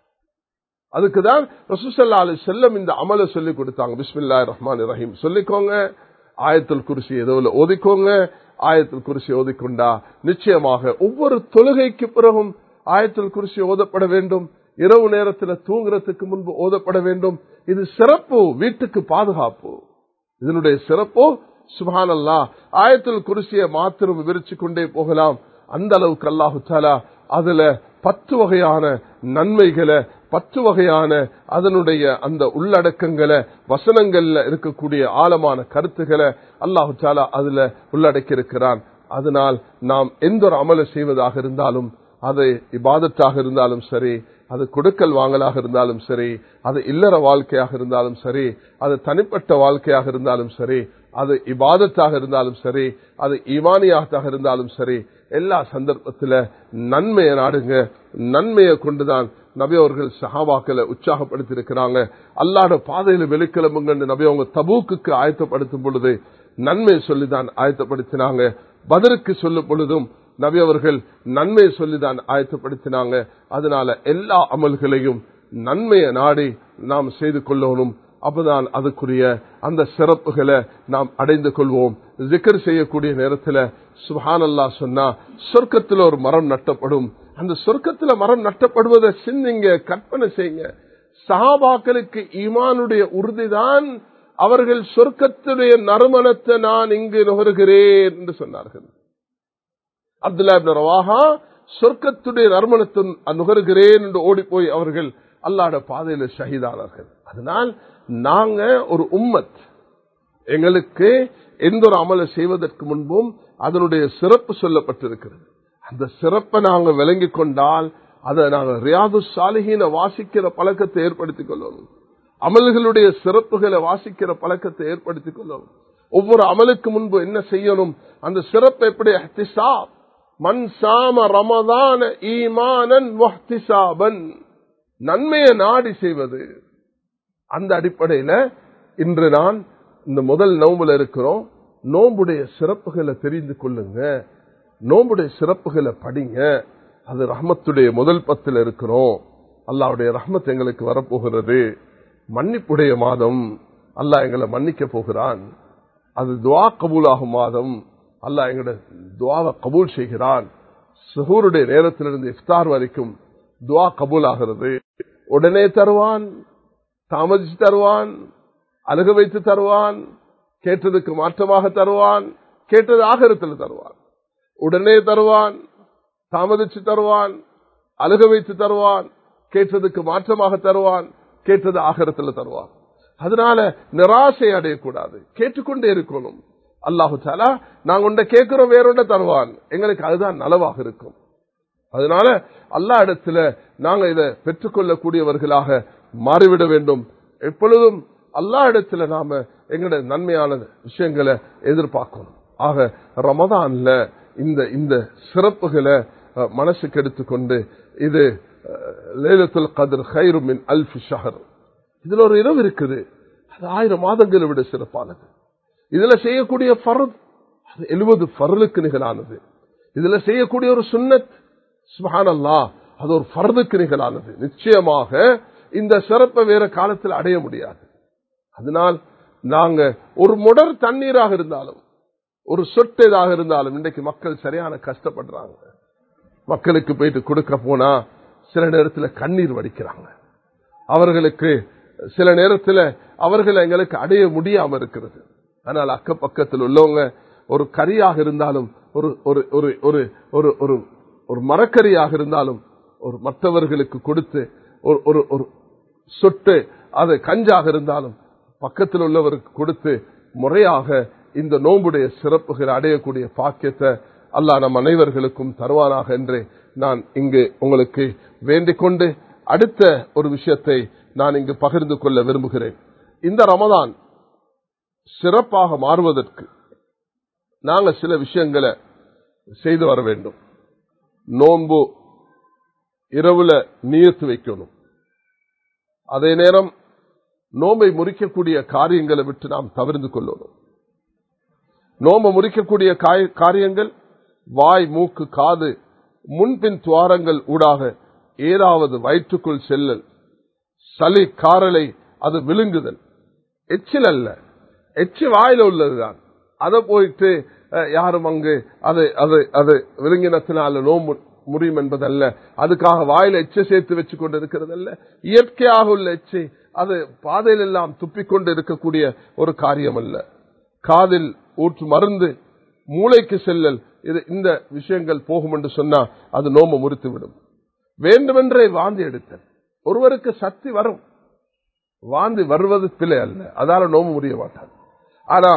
[SPEAKER 1] அதுக்குதான் ரசூல் ஸல்லல்லாஹு அலைஹி வஸல்லம் இந்த அமலை சொல்லி கொடுத்தாங்க. பிஸ்மில்லாஹிர் ரஹ்மானிர் ரஹீம் சொல்லிக்கோங்க, ஆயத்துல் குர்சி ஏதோல ஓதிக்கோங்க. ஆயத்துல் குர்சி ஓதிக்கொண்டா நிச்சயமாக ஒவ்வொரு தொழுகைக்கு பிறகும் ஆயத்துல் குர்சி ஓதப்பட வேண்டும். இரவு நேரத்தில் தூங்குறதுக்கு முன்பு ஓதப்பட வேண்டும். இது சிறப்பு, வீட்டுக்கு பாதுகாப்பு. இதனுடைய சிறப்போ சுப்ஹானல்லாஹ். ஆயத்துல் குர்சியை மாத்திரம் விவரிச்சு கொண்டே போகலாம். அந்த அளவுக்கு அல்லாஹு தஆலா அதுல 10 வகையான நன்மைகளை, 10 வகையான அதனுடைய அந்த உள்ளடக்கங்களை, வசனங்கள்ல இருக்கக்கூடிய ஆழமான கருத்துக்களை அல்லாஹு தஆலா அதுல உள்ளடக்கி இருக்கிறான். அதனால் நாம் எந்த ஒரு அமலை செய்வதாக இருந்தாலும், அது இபாதத்தாக இருந்தாலும் சரி, அது கொடுக்கல் வாங்கலாக இருந்தாலும் சரி, அது இல்லற வாழ்க்கையாக இருந்தாலும் சரி, அது தனிப்பட்ட வாழ்க்கையாக இருந்தாலும் சரி, அது இபாதத்தாக இருந்தாலும் சரி, அது ஈமானியாக இருந்தாலும் சரி, எல்லா சந்தர்ப்பத்தில் நன்மையை நாடுங்க. நன்மையை கொண்டுதான் நபி அவர்கள் சஹாபாக்களை உற்சாகப்படுத்தி இருக்கிறாங்க. அல்லாஹ்வுடைய பாதையில வெளிக்கிளம்புங்க. நபி அவங்க தபூக்குக்கு ஆயத்தப்படுத்தும் பொழுது நன்மை சொல்லிதான் ஆயத்தப்படுத்தினாங்க. பத்ருக்கு சொல்லும் பொழுதும் நபி அவர்கள் நன்மை சொல்லிதான் ஆயத்தப்படுத்தினாங்க. அதனால எல்லா அமல்களையும் நன்மையை நாடி நாம் செய்து கொள்ளணும். அப்பதான் அதுக்குரிய அந்த சிறப்புகளை நாம் அடைந்து கொள்வோம். ஜிக்ர் செய்யக்கூடிய நேரத்தில் சுப்ஹானல்லாஹ் சொன்னா சொர்க்கத்தில் ஒரு மரம் நட்டப்படும். அந்த சொர்க்கத்தில் மரம் நட்டப்படுவதை சிந்திங்க, கற்பனை செய்யுங்க. சஹாபாக்களுக்கு ஈமானுடைய உறுதிதான் அவர்கள் சொர்க்கத்துடைய நறுமணத்தை நான் இங்கு நுகர்கிறேன் என்று சொன்னார்கள். அப்துல்லா இப்னு ரவாஹா சொர்க்கத்துடைய நறுமணத்தை நுகர்கிறேன் என்று ஓடி போய் அவர்கள் அல்லாஹ்வுடைய பாதையில ஷஹீதானார்கள். அதனால் நாங்க ஒரு உம்மத், எங்களுக்கு எந்த ஒரு அமலை செய்வதற்கு முன்பும் அதனுடைய சிறப்பு சொல்லப்பட்டிருக்கிறது. அந்த சிறப்பை நாங்க விளங்கிக் கொண்டால் அதை நாங்கள் ரியாதுஸ் சாலிஹீன வாசிக்கிற பழக்கத்தை ஏற்படுத்திக் கொள்ளணும். அமல்களுடைய சிறப்புகளை வாசிக்கிற பழக்கத்தை ஏற்படுத்திக் கொள்ளணும். ஒவ்வொரு அமலுக்கு முன்பு என்ன செய்யணும், அந்த சிறப்பு எப்படி இஹ்திசாப், மன் சாம ரமதான ஈமானன் வஹ்திசாபன், நன்மையை நாடி செய்வது. அந்த அடிப்படையில் இன்று நான் இந்த முதல் நோம்புல இருக்கிறோம். நோம்புடைய சிறப்புகளை தெரிந்து கொள்ளுங்க, நோம்புடைய சிறப்புகளை படிங்க. அது ரஹ்மத்துடைய முதல் 10 இருக்கிறோம். அல்லாஹ்வுடைய ரஹ்மத் எங்களுக்கு வரப்போகிறது. மன்னிப்புடைய மாதம், அல்லாஹ் எங்களை மன்னிக்க போகிறான். அது துஆ கபூலாகும் மாதம், அல்லாஹ் எங்களுடைய துஆவை கபூல் செய்கிறான். சுஹூருடைய நேரத்திலிருந்து இஃப்தார் வரைக்கும் துஆ கபூல் ஆகிறது. உடனே தருவான், தாமதிச்சு தருவான், அழுக வைத்து தருவான், கேட்டதுக்கு மாற்றமாக தருவான், கேட்டது ஆகிரத்தில் தருவான். உடனே தருவான், தாமதிச்சு தருவான், அழுக வைத்து தருவான், கேட்டதுக்கு மாற்றமாக தருவான், கேட்டது ஆகிரத்தில் தருவான். அதனால நிராசை அடையக்கூடாது, கேட்டுக்கொண்டே இருக்கணும். அல்லாஹு தஆலா நாங்க ஒன்றை கேட்கிறோம், வேறொன்றை தருவான், எங்களுக்கு அதுதான் நலவாக இருக்கும். அதனால அல்லாஹ் இடத்துல நாங்க இதை பெற்றுக்கொள்ளக்கூடியவர்களாக மாறிவிட வேண்டும். எப்பொழுதும் அல்லாஹ் இடத்துல நாம எங்களுடைய நன்மையான விஷயங்களை எதிர்பார்க்கணும். ஆக ரமதான்ல இந்த சிறப்புகளை மனசுக்கு எடுத்துக்கொண்டு, இது லைலத்துல் கத்ர் கைரும் மின் அல்ஃப் ஷஹர், இதுல ஒரு இரவு இருக்குது, அது 1000 மாதங்களை விட சிறப்பானது. இதுல செய்யக்கூடிய ஃபர்த் அது 70 ஃபர்லுக்கு நிகழானது. இதுல செய்யக்கூடிய ஒரு சுன்னத் சுப்ஹானல்லாஹ் அது ஒரு ஃபர்துக்கு நிகழானது. நிச்சயமாக இந்த சிறப்பை வேற காலத்தில் அடைய முடியாது. அதனால் நாங்க ஒரு முடர் தண்ணீராக இருந்தாலும் ஒரு சொட்டதாக இருந்தாலும் இன்றைக்கு மக்கள் சரியான கஷ்டப்படுறாங்க. மக்களுக்கு போயிட்டு கொடுக்க போனா சில நேரத்தில் கண்ணீர் வடிக்கிறாங்க. அவர்களுக்கு சில நேரத்தில் அவர்களை எங்களுக்கு அடைய முடியாம இருக்கிறது. ஆனால் அக்கப்பக்கத்தில் உள்ளவங்க ஒரு கரியாக இருந்தாலும் ஒரு மரக்கரியாக இருந்தாலும் ஒரு மற்றவர்களுக்கு கொடுத்து ஒரு சொட்டு அது கஞ்சாக இருந்தாலும் பக்கத்தில் உள்ளவருக்கு கொடுத்து முறையாக இந்த நோன்புடைய சிறப்புகளை அடையக்கூடிய பாக்கியத்தை அல்லாஹ் நம் அனைவர்களுக்கும் தருவானாக என்று நான் இங்கு உங்களுக்கு வேண்டிக் கொண்டு அடுத்த ஒரு விஷயத்தை நான் இங்கு பகிர்ந்து கொள்ள விரும்புகிறேன். இந்த ரமதான் சிறப்பாக மாறுவதற்கு நாங்கள் சில விஷயங்களை செய்து வர வேண்டும். நோன்பு இரவுல நியத்து வைக்கணும். அதே நேரம் நோன்பை முறிக்கக்கூடிய காரியங்களை விட்டு நாம் தவிர்த்து கொள்ளணும். நோன்பை முறிக்கக்கூடிய காரியங்கள் வாய், மூக்கு, காது, முன்பின் துவாரங்கள் ஊடாக ஏதாவது வயிற்றுக்குள் செல்லல், சளி, காரலை அது விழுங்குதல், எச்சில் அல்ல, எச்சி வாயில உள்ளதுதான். அதை போயிட்டு யாரும் அங்கு அது விழுங்கினத்தினால நோம்பு முடியும் என்பதல்ல. அதுக்காக வாயில எச்சை சேர்த்து வச்சு கொண்டு இருக்கிறது அல்ல. இயற்கையாக உள்ள எச்சை அது பாதையில் எல்லாம் துப்பிக்கொண்டு இருக்கக்கூடிய ஒரு காரியம் அல்ல. காதில் ஊற்று மருந்து, மூளைக்கு செல்லல், இந்த விஷயங்கள் போகும் என்று சொன்னா அது நோம்பு முறித்துவிடும். வேண்டுமென்றே வாந்தி எடுத்தல், ஒருவருக்கு சக்தி வரும், வாந்தி வருவது பிழை அல்ல, அதால நோம்பு முறிய மாட்டார். ஆனா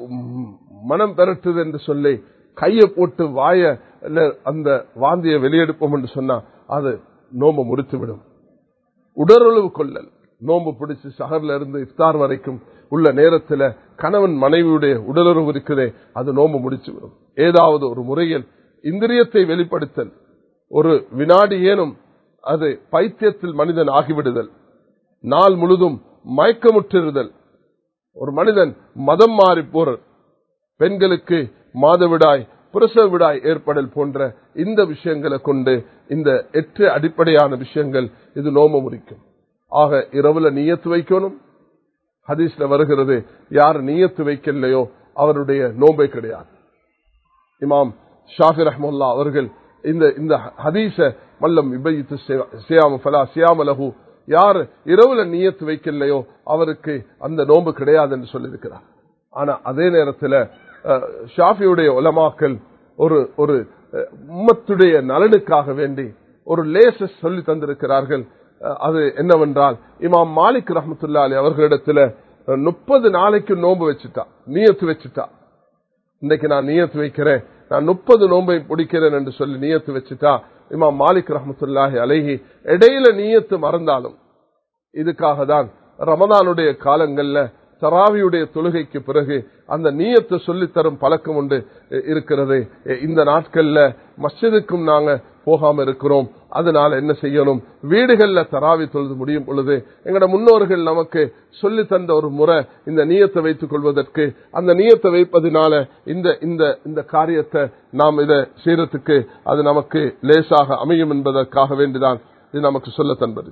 [SPEAKER 1] மனம் பெறட்டுது என்று சொல்லி கையை போட்டு வாய அந்த வாந்தியை வெளியெடுப்போம் என்று சொன்னா அது நோம்பு முறித்துவிடும். உடலுறவு கொள்ளல், நோம்பு பிடிச்சு சஹர்ல இருந்து இஃப்தார் வரைக்கும் உள்ள நேரத்தில் கணவன் மனைவியுடைய உடலுறவு இருக்குதே அது நோம்பு முடிச்சுவிடும். ஏதாவது ஒரு முறையில் இந்திரியத்தை வெளிப்படுத்தல், ஒரு வினாடி ஏனும் அது பைத்தியத்தில் மனிதன் ஆகிவிடுதல், நாள் முழுதும் மயக்கமுற்றிருதல், ஒரு மனிதன் மதம் மாறி போற, பெண்களுக்கு மாதவிடாய், பிரசவ விடாய் ஏற்படல் போன்ற இந்த விஷயங்களை கொண்டு இந்த 8 அடிப்படையான விஷயங்கள் இது நோம்பு முறிக்கும். ஆக இரவுல நியத்து வைக்கணும். ஹதீஸ்ல வருகிறது, யார் நியத்து வைக்கலையோ அவருடைய நோம்பை கிடையாது. இமாம் ஷாஃபி ரஹ்மத்துல்லாஹ் அவர்கள் இந்த ஹதீஸ மல்லம் இபைத்து சியாம ஃபலா சியாம லஹு, யார் இரவுல நியத்து வைக்கலையோ அவருக்கு அந்த நோம்பு கிடையாது என்று சொல்லியிருக்கிறார். ஆனா அதே நேரத்தில் ஷாஃபியுடைய உலமாக்கள் ஒரு உம்மத்துடைய நலனுக்காக வேண்டி ஒரு லேச சொல்லி தந்திருக்கிறார்கள். அது என்னவென்றால், இமாம் மாலிக் ரஹ்மத்துல்லாஹி அலைஹி அவர்களிடத்துல 30 நாளைக்கு நோன்பு வச்சுட்டா, நியத்து வச்சுட்டா, இன்னைக்கு நான் நியத்து வைக்கிறேன், நான் 30 நோன்பை பிடிக்கிறேன் என்று சொல்லி நியத்து வச்சுட்டா, இமாம் மாலிக் ரஹ்மத்துல்லாஹி அலைஹி இடையில நியத்து மறந்தாலும், இதுக்காக தான் ரமதானுடைய காலங்கள்ல தராவியுடைய தொழுகைக்கு பிறகு அந்த நியத்தை சொல்லித்தரும் பழக்கம் உண்டு இருக்கிறது. இந்த நாட்கள்ல மஸ்ஜிதுக்கும் நாங்க போகாம இருக்கிறோம். அதனால என்ன செய்யணும், வீடுகள்ல தராவி தொழுது முடியும் பொழுது எங்கட முன்னோர்கள் நமக்கு சொல்லி தந்த ஒரு முறை இந்த நியத்தை வைத்துக் கொள்வதற்கு, அந்த நியத்தை வைப்பதனால இந்த காரியத்தை நாம் இதை செய்யறதுக்கு அது நமக்கு லேசாக அமையும் என்பதற்காக வேண்டிதான் இது நமக்கு சொல்ல தன்பது.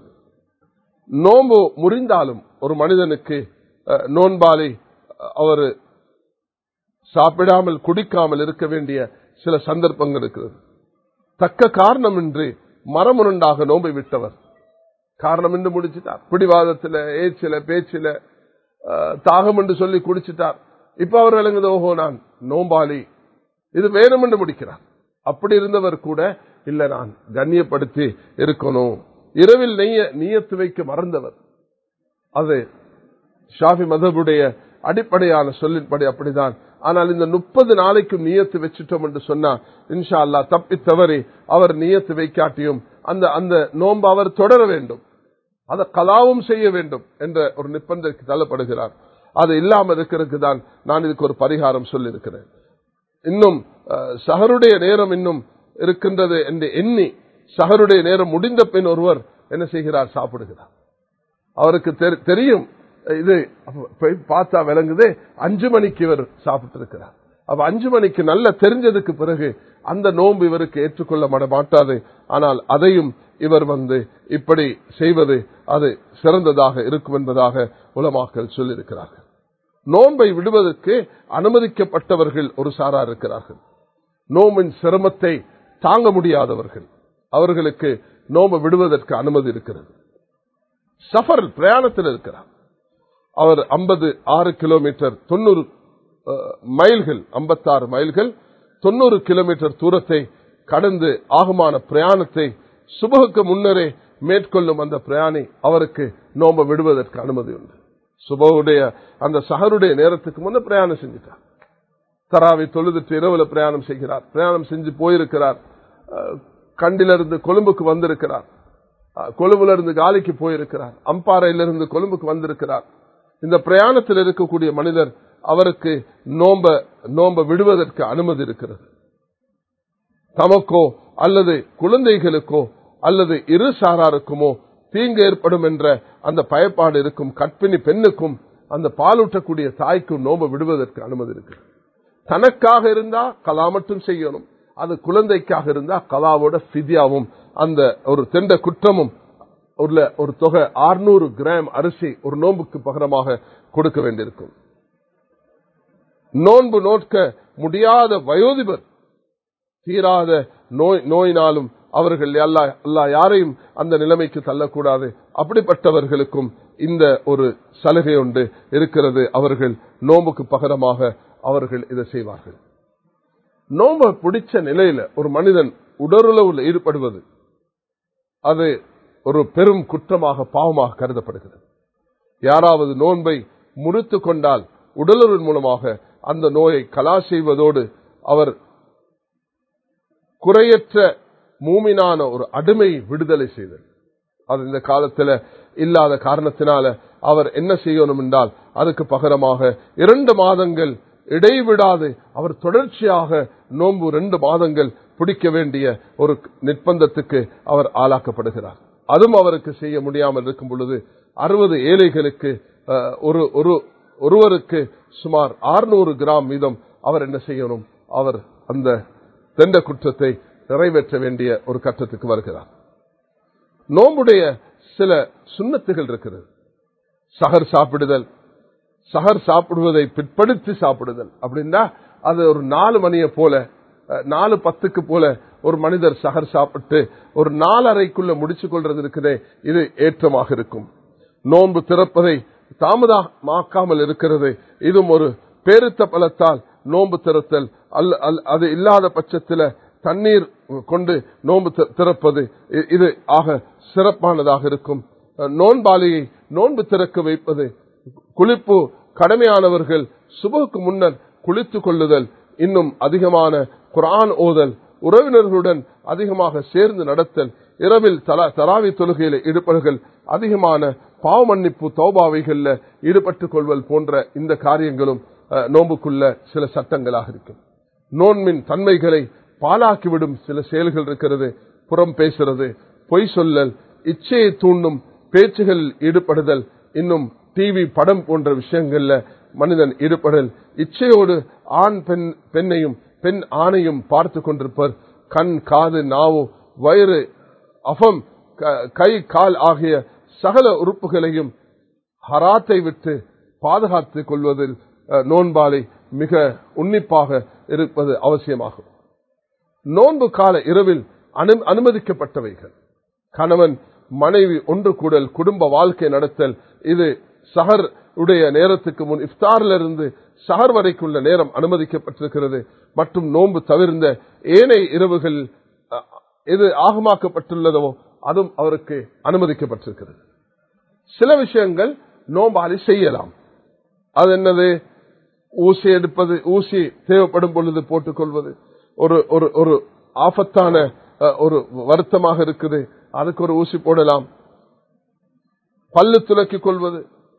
[SPEAKER 1] நோன்பு முறிந்தாலும் ஒரு மனிதனுக்கு நோன்பாளி அவர் சாப்பிடாமல் குடிக்காமல் இருக்க வேண்டிய சில சந்தர்ப்பங்கள் இருக்கிறது. தக்க காரணமின்றி மரமுரண்டாக நோன்பை விட்டவர், காரணம் என்று முடிச்சுட்டார், பிடிவாதத்தில், ஏச்சில, பேச்சில, தாகம் என்று சொல்லி குடிச்சிட்டார். இப்ப அவர் விளங்குது, ஓஹோ நான் நோம்பாளி, இது வேணும் என்று முடிக்கிறார். அப்படி இருந்தவர் கூட இல்ல நான் கண்ணியப்படுத்தி இருக்கணும், இரவில் நியத்து வைக்க மறந்தவர், அது ஷாஃபி மதபுடைய அடிப்படையான சொல்லின்படி அப்படிதான். ஆனால் இந்த 30 நாளைக்கும் நியத்து வச்சுட்டோம் என்று சொன்னா இன்ஷா அல்லாஹ் தப்பி தவறி அவர் நியத்து வைக்காட்டியும் அந்த நோன்பு அவர் தொடர வேண்டும், அதை கலாவும் செய்ய வேண்டும் என்ற ஒரு நிபந்தனைக்கு தள்ளப்படுகிறார். அது இல்லாமல் இருக்கிறதுக்கு தான் நான் இதுக்கு ஒரு பரிகாரம் சொல்லி இருக்கிறேன். இன்னும் சஹருடைய நேரம் இன்னும் இருக்கின்றது என்று எண்ணி சஹருடைய நேரம் முடிந்த பின் ஒருவர் என்ன செய்கிறார், சாப்பிடுகிறார். அவருக்கு தெரியும், இது பார்த்தா விளங்குது 5 மணிக்கு இவர் சாப்பிட்டு இருக்கிறார். அப்ப 5 மணிக்கு நல்ல தெரிஞ்சதுக்கு பிறகு அந்த நோன்பு இவருக்கு ஏற்றுக்கொள்ள மாட்டாது. ஆனால் அதையும் இவர் இப்படி செய்வது அது சிறந்ததாக இருக்கும் என்பதாக உலமாக்கள் சொல்லியிருக்கிறார்கள். நோன்பை விடுவதற்கு அனுமதிக்கப்பட்டவர்கள் ஒரு சாரார் இருக்கிறார்கள். நோம்பின் சிரமத்தை தாங்க முடியாதவர்கள், அவர்களுக்கு நோன்பை விடுவதற்கு அனுமதி இருக்கிறது. சஃபர் பிரயாணத்தில் இருக்கிறார். அவர் 56 கிலோமீட்டர் 90 மைல்கள் 56 மைல்கள் 90 கிலோமீட்டர் தூரத்தை கடந்து ஆகுமான பிரயாணத்தை சுபகுக்கு முன்னரே மேற்கொள்ளும் அந்த பிரயாணி அவருக்கு நோன்பை விடுவதற்கு அனுமதி உண்டு. சுபகுடைய அந்த சஹருடைய நேரத்துக்கு முன்ன பிரயாணம் செஞ்சிட்டார். தராவி தொழுதுட்டு இரவுல பிரயாணம் செய்கிறார். பிரயாணம் செஞ்சு போயிருக்கிறார். கண்டிலிருந்து கொழும்புக்கு வந்திருக்கிறார். கொழும்புல இருந்து காலிக்கு போயிருக்கிறார். அம்பாறையிலிருந்து கொழும்புக்கு வந்திருக்கிறார். இந்த பிரயாணத்தில் இருக்கக்கூடிய மனிதர் அவருக்கு நோன்பை விடுவதற்கு அனுமதி இருக்கிறது. தமக்கோ அல்லது குழந்தைகளுக்கோ அல்லது இரு சாராருக்குமோ தீங்கு ஏற்படும் என்ற அந்த பயப்பாடு இருக்கும் கர்ப்பிணி பெண்ணுக்கும் அந்த பாலூட்டக்கூடிய தாய்க்கும் நோன்பை விடுவதற்கு அனுமதி இருக்கு. தனக்காக இருந்தா கலா மட்டும் செய்யணும். அது குழந்தைக்காக இருந்தா கலாவோட ஃபிதியாவும் அந்த ஒரு தெண்ட குற்றமும் ஒரு தொகை 600 கிராம் அரிசி ஒரு நோன்புக்கு பகரமாக கொடுக்க வேண்டியிருக்கும். நோன்பு நோக்க முடியாத வயோதிபர், தீராத நோயினாலும் அவர்கள் அல்லாஹ் யாரையும் அந்த நிலைமைக்கு தள்ளக்கூடாது. அப்படிப்பட்டவர்களுக்கும் இந்த ஒரு சலுகை ஒன்று இருக்கிறது. அவர்கள் நோன்புக்கு பகரமாக அவர்கள் இதை செய்வார்கள். நோன்பை பிடிச்ச நிலையில ஒரு மனிதன் உடலுறவில் ஈடுபடுவது அது ஒரு பெரும் குற்றமாக பாவமாக கருதப்படுகிறது. யாராவது நோன்பை முறித்து கொண்டால் உடலுறவின் மூலமாக அந்த நோயை கலா செய்வதோடு அவர் குறையற்ற மூமினான ஒரு அடிமை விடுதலை செய்தல். அது இந்த காலத்தில் இல்லாத காரணத்தினால அவர் என்ன செய்யணும் என்றால் அதுக்கு பகரமாக 2 மாதங்கள் இடைவிடாது அவர் தொடர்ச்சியாக நோன்பு 2 மாதங்கள் பிடிக்க வேண்டிய ஒரு நிர்பந்தத்துக்கு அவர் ஆளாக்கப்படுகிறார். அதுவும் அவருக்கு செய்ய முடியாமல் இருக்கும் பொழுது 60 ஏழைகளுக்கு ஒருவருக்கு சுமார் 600 கிராம் வீதம் அவர் என்ன செய்யணும், அவர் அந்த தெண்ட குற்றத்தை நிறைவேற்ற வேண்டிய ஒரு கட்டத்துக்கு வருகிறார். நோம்புடைய சில சுன்னத்துகள் இருக்கிறது. சஹர் சாப்பிடுதல், சஹர் சாப்பிடுவதை பிற்படுத்தி சாப்பிடுதல் அப்படின்னா அது ஒரு 4 மணியை போல 4:10 போல ஒரு மனிதர் சஹர் சாப்பிட்டு ஒரு 4:30க்குள்ள முடிச்சு கொள்றது இருக்குதே, இது ஏற்றமாக இருக்கும். நோன்பு திறப்பதை தாமதமாக்காமல் இருக்கிறது, இதுவும் ஒரு பேருத்த பலத்தால் நோன்பு திறத்தல். அது இல்லாத பட்சத்தில் தண்ணீர் கொண்டு நோன்பு திறப்பது இது ஆக சிறப்பானதாக இருக்கும். நோன்பாளியை நோன்பு திறக்க வைப்பது, குளிப்பு கடமையானவர்கள் சுபகுக்கு முன்னர் குளித்துக் கொள்ளுதல், இன்னும் அதிகமான குர்ஆன் ஓதல், உறவினர்களுடன் அதிகமாக சேர்ந்து நடத்தல், இரவில் தராவி தொழுகையில் ஈடுபடுகள், அதிகமான பாவ மன்னிப்பு தௌபாவைகள்ல ஈடுபட்டுக் கொள்வல் போன்ற இந்த காரியங்களும் நோன்புக்குள்ள சில சட்டங்களாக இருக்கும். நோன்பின் தன்மைகளை பாலாக்கிவிடும் சில செயல்கள் இருக்கிறது. புறம் பேசுறது, பொய் சொல்லல், இச்சையை தூண்டும் பேச்சுகள் ஈடுபடுதல், இன்னும் டிவி படம் போன்ற விஷயங்கள்ல மனிதன் ஈடுபடல், இச்சையோடு ஆண் பெண்ணையும் பெண் ஆணையும் பார்த்து கொண்டிருப்பர், கண் காது நாவு வயிறு அஃபம் கை கால் ஆகிய சகல உறுப்புகளையும் ஹராத்தை விட்டு பாதுகாத்துக் கொள்வதில் நோன்பாளி மிக உன்னிப்பாக இருப்பது அவசியமாகும். நோன்பு கால இரவில் அனுமதிக்கப்பட்டவைகள் கணவன் மனைவி ஒன்று கூடல், குடும்ப வாழ்க்கை நடத்தல், இது சஹர் உடைய நேரத்துக்கு முன் இஃப்தாரிலிருந்து சஹர் வரைக்குள்ள நேரம் அனுமதிக்கப்பட்டிருக்கிறது. மற்றும் நோன்பு தவிர்ந்த ஏனைய இரவுகள் எது ஆகமாக்கப்பட்டுள்ளதோ அதுவும் அவருக்கு அனுமதிக்கப்பட்டிருக்கிறது. சில விஷயங்கள் நோம்பாளி செய்யலாம். அது என்னது? ஊசி எடுப்பது, ஊசி தேவைப்படும் பொழுது போட்டுக்கொள்வது, ஒரு ஆபத்தான ஒரு வருத்தமாக இருக்குது அதுக்கு ஒரு ஊசி போடலாம். பல்லு துலக்கிக் கொள்வது,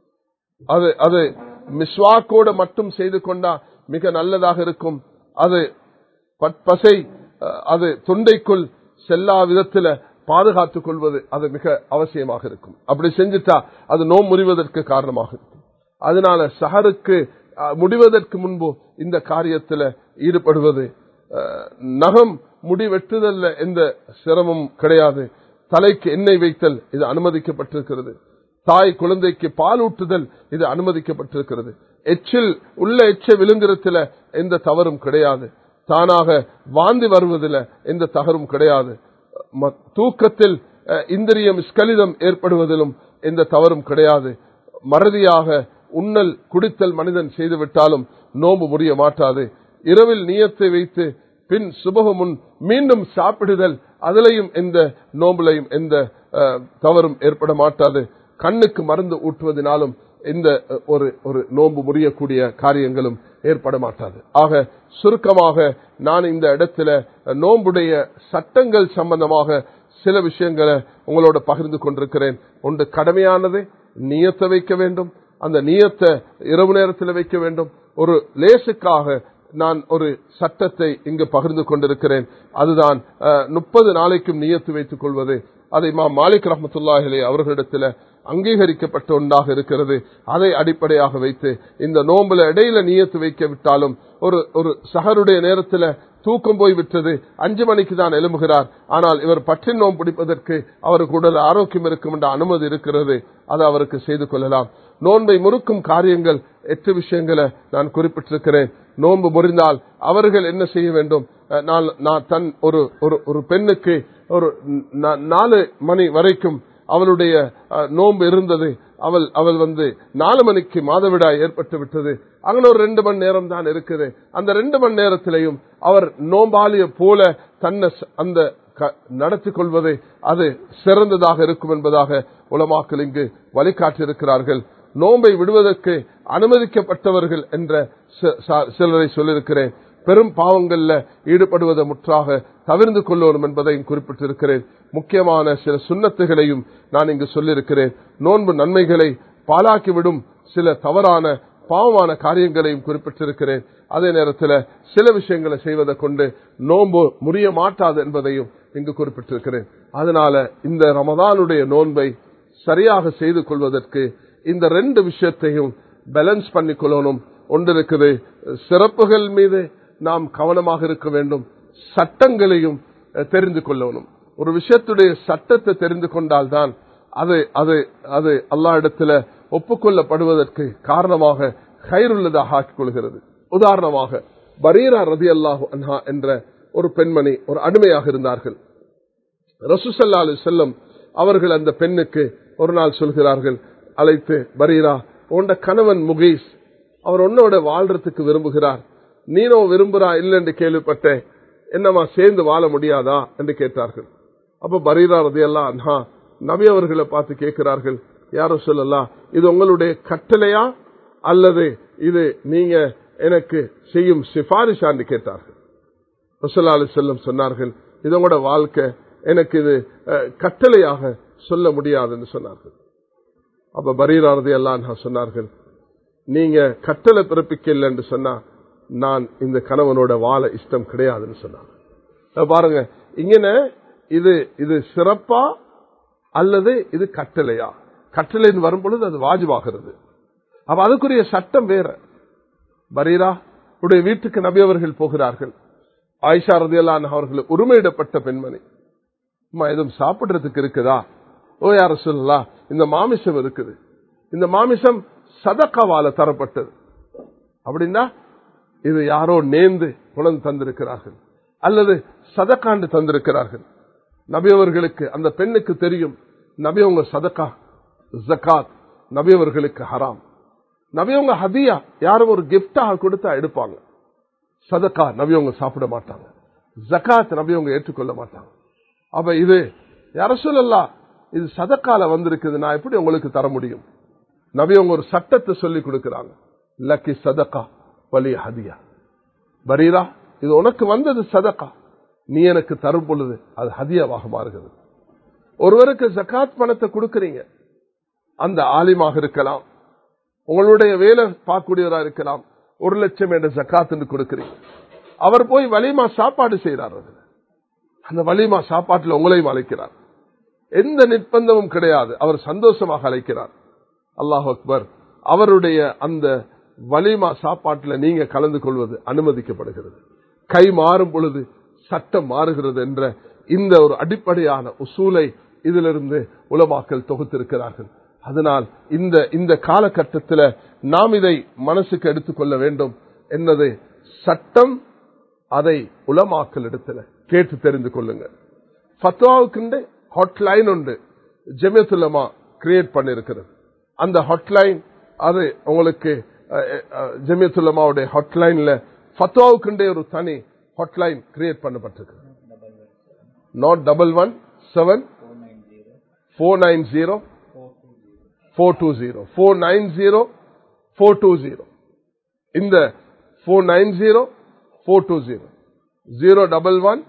[SPEAKER 1] அது மிஸ்வாக்கோட மட்டும் செய்து கொண்டா மிக நல்லதாக இருக்கும். அது பசை அது தொண்டைக்குள் செல்லா விதத்தில் பாதுகாத்துக் கொள்வது அது மிக அவசியமாக இருக்கும். அப்படி செஞ்சுட்டா அது நோன்பு முறிவதற்கு காரணமாக இருக்கும். அதனால சஹருக்கு முடிவதற்கு முன்பு இந்த காரியத்தில் ஈடுபடுவது, நகம் முடி வெட்டுதல்ல எந்த சிரமம் கிடையாது. தலைக்கு எண்ணெய் வைத்தல் இது அனுமதிக்கப்பட்டிருக்கிறது. தாய் குழந்தைக்கு பால் ஊட்டுதல் இது அனுமதிக்கப்பட்டிருக்கிறது. எச்சில் உள்ள எச்சை விழுங்குறதுல எந்த தவறும் கிடையாது. தானாக வாந்தி வருவதில் எந்த தவறும் கிடையாது. தூக்கத்தில் இந்திரியம் ஸ்கலிதம் ஏற்படுவதிலும் எந்த தவறும் கிடையாது. மறதியாக உண்ணல் குடித்தல் மனிதன் செய்துவிட்டாலும் நோன்பு முறிய மாட்டாது. இரவில் நியத்தை வைத்து பின் சுபஹு முன் மீண்டும் சாப்பிடுதல் அதிலையும் எந்த நோம்புலையும் எந்த தவறும் ஏற்பட மாட்டாது. கண்ணுக்கு மருந்து ஊட்டுவதனாலும் இந்த ஒரு நோன்பு முறியக்கூடிய காரியங்களும் ஏற்பட மாட்டாது. ஆக சுருக்கமாக நான் இந்த இடத்துல நோன்புடைய சட்டங்கள் சம்பந்தமாக சில விஷயங்களை உங்களோட பகிர்ந்து கொண்டிருக்கிறேன். ஒன்று கடமையானது, நியத்தை வைக்க வேண்டும். அந்த நியத்தை இரவு நேரத்தில் வைக்க வேண்டும். ஒரு லேசுக்காக நான் ஒரு சட்டத்தை இங்கு பகிர்ந்து கொண்டிருக்கிறேன். அதுதான் 30 நாளைக்கும் நியத்து வைத்துக் கொள்வது. அதை இமாம் மாலிக் ரஹ்மத்துல்லாஹி அலைஹி அவர்களிடத்தில் அங்கீகரிக்கப்பட்ட ஒன்றாக இருக்கிறது. அதை அடிப்படையாக வைத்து இந்த நோம்புல இடையில நியத்து வைக்க விட்டாலும் ஒரு சஹருடைய நேரத்தில் தூக்கம் போய் விட்டது, 5 மணிக்கு தான் எழும்புகிறார், ஆனால் இவர் பற்றின் நோம்பு பிடிப்பதற்கு அவருக்கு உடல் ஆரோக்கியம் இருக்கும் என்ற அனுமதி இருக்கிறது. அதை அவருக்கு செய்து கொள்ளலாம். நோன்பை முறுக்கும் காரியங்கள் 8 விஷயங்களை நான் குறிப்பிட்டிருக்கிறேன். நோன்பு முறிந்தால் அவர்கள் என்ன செய்ய வேண்டும்? தன் ஒரு பெண்ணுக்கு ஒரு 4 மணி வரைக்கும் அவளுடைய நோன்பு இருந்தது. அவள் 4 மணிக்கு மாதவிடாய் ஏற்பட்டு விட்டது. அங்கே ஒரு 2 மணி நேரம் தான் இருக்குது. அந்த 2 மணி நேரத்திலையும் அவர் நோம்பாளிய போல தன்னை அந்த நடத்தி கொள்வது அது சிறந்ததாக இருக்கும் என்பதாக உலமாக்கள் இங்கு வழிகாட்டியிருக்கிறார்கள். நோன்பை விடுவதற்கு அனுமதிக்கப்பட்டவர்கள் என்ற சிலரை சொல்லியிருக்கிறேன். பெரும் பாவங்கள்ல ஈடுபடுவதை முற்றாக தவிர்த்து கொள்ளணும் என்பதையும் குறிப்பிட்டிருக்கிறேன். முக்கியமான சில சுன்னத்துகளையும் நான் இங்கு சொல்லியிருக்கிறேன். நோன்பு நன்மைகளை பாழாக்கிவிடும் சில தவறான பாவமான காரியங்களையும் குறிப்பிட்டிருக்கிறேன். அதே நேரத்தில் சில விஷயங்களை செய்வதை கொண்டு நோன்பு முறிய மாட்டாது என்பதையும் இங்கு குறிப்பிட்டிருக்கிறேன். அதனால இந்த ரமதானுடைய நோன்பை சரியாக செய்து கொள்வதற்கு இந்த 2 விஷயத்தையும் பேலன்ஸ் பண்ணிக்கொள்ளணும். ஒன்று இருக்குது, சிறப்புகள் மீது நாம் கவனமாக இருக்க வேண்டும், சட்டங்களையும் தெரிந்து கொள்ளணும். ஒரு விஷயத்துடைய சட்டத்தை தெரிந்து கொண்டால்தான் அது அது அது அல்லாஹ் இடத்துல ஒப்புக்கொள்ளப்படுவதற்கு காரணமாக கைருள்ளதாக ஆக்கிக் கொள்கிறது. உதாரணமாக பரீரா ரலியல்லாஹு அன்ஹா என்ற ஒரு பெண்மணி ஒரு அடிமையாக இருந்தார்கள். ரசூல் ஸல்லல்லாஹு அலைஹி வஸல்லம் அவர்கள் அந்த பெண்ணுக்கு ஒரு நாள் சொல்கிறார்கள், அழைத்து, பரீரா, உன்ட கணவன் முகீஸ் அவர் உன்னோட வாழ்றதுக்கு விரும்புகிறார், நீனோ விரும்புறா இல்லை என்று கேள்விப்பட்டேன், என்னமா சேர்ந்து வாழ முடியாதா என்று கேட்டார்கள். அப்ப பரீரா ரலியல்லாஹு அன்ஹா நபி அவர்களை பார்த்து கேட்கிறார்கள், யா ரசூலல்லாஹ், இது உங்களுடைய கட்டளையா அல்லது இது நீங்க எனக்கு செய்யும் சிபாரிஷா என்று கேட்டார்கள். ரசூலுல்லாஹி அலைஹி வஸல்லம் சொன்னார்கள், இது உங்களோட வாழ்க்கை, எனக்கு இது கட்டளையாக சொல்ல முடியாது என்று சொன்னார்கள். அப்ப பரீரா ரலியல்லாஹு அன்ஹா சொன்னார்கள், நீங்க கட்டளை பிறப்பிக்கல என்று சொன்னா நான் இந்த கணவனோட வாழ இஷ்டம் கிடையாதுன்னு சொன்னாங்க. பாருங்க, இங்க இது சிறப்பா அல்லது இது கட்டளையா? கட்டளைன்னு வரும் பொழுது அது வாஜிபாகிறது. அப்ப அதுக்குரிய சட்டம் வேற. பரீரா உடைய வீட்டுக்கு நபி அவர்கள் போகிறார்கள். ஆயிஷா ரலியல்லாஹு அன்ஹா அவர்கள் உரிமையிடப்பட்ட பெண்மணி. எதுவும் சாப்பிடுறதுக்கு இருக்குதா? ஓ யா ரசூலல்லாஹ், இந்த மாமிசம் இருக்குது, இந்த மாமிசம் சதகாவால தரப்பட்டது. அப்படின்னா இது யாரோ நேர்ந்து குழந்தை தந்திருக்கிறார்கள் அல்லது சதகாண்டு தந்திருக்கிறார்கள். நபி அவர்களுக்கு அந்த பெண்ணுக்கு தெரியும், நபி அவங்க சதகா ஜகாத் நபி அவர்களுக்கு ஹராம். நபி அவங்க ஹதியா யாரும் ஒரு கிஃப்டாக கொடுத்தா எடுப்பாங்க. சதகா நபி அவங்க சாப்பிட மாட்டாங்க, ஜகாத் நபி அவங்க ஏற்றுக்கொள்ள மாட்டாங்க. அப்ப இது யா ரசூலல்லாஹ், இது சதக்கால வந்திருக்குது, நான் எப்படி உங்களுக்கு தர முடியும்? நபி அவங்க ஒரு சட்டத்தை சொல்லி கொடுக்கிறாங்க, லக்கி சதகா வலி ஹதியா. பரீரா, இது உனக்கு வந்தது சதகா, நீ எனக்கு தரும் பொழுது அது ஹதியாவாக மாறுகிறது. ஒருவருக்கு ஜகாத் பணத்தை கொடுக்கிறீங்க, அந்த ஆலிமாக இருக்கலாம், உங்களுடைய வேலை பார்க்கக்கூடியவராக இருக்கலாம், 1 லட்சம் என்ற ஜகாத் கொடுக்கிறீங்க. அவர் போய் வலிமா சாப்பாடு செய்யறார். அந்த வலிமா சாப்பாட்டில் உங்களையும் அழைக்கிறார், எந்த நிர்பந்தமும் கிடையாது, அவர் சந்தோஷமாக அழைக்கிறார். அல்லாஹ் அக்பர். அவருடைய அந்த வலிமா சாப்பாட்டில் நீங்க கலந்து கொள்வது அனுமதிக்கப்படுகிறது. கை மாறும் பொழுது சட்டம் மாறுகிறது என்ற இந்த ஒரு அடிப்படையான உசூலை இதிலிருந்து உலமாக்கள் தொகுத்திருக்கிறார்கள். அதனால் இந்த காலகட்டத்தில் நாம் இதை மனசுக்கு எடுத்துக்கொள்ள வேண்டும் என்னது சட்டம், அதை உலமாக்கள் இடத்துல கேட்டு தெரிந்து கொள்ளுங்க. ஃபத்வாவுக்கு ஹாட்லைன் உண்டு, ஜமியத்துல் உலமா கிரியேட் பண்ணிருக்கிறது. அந்த ஹாட்லைன் அது உங்களுக்கு ஜமியத்துல் உலமாவுடைய ஹாட்லைன்ல ஃபத்வாவுக்கு ஒரு தனி ஹாட்லைன் கிரியேட் பண்ணப்பட்டிருக்கு. not 117 490 420 490 420 இந்த 490 420 0117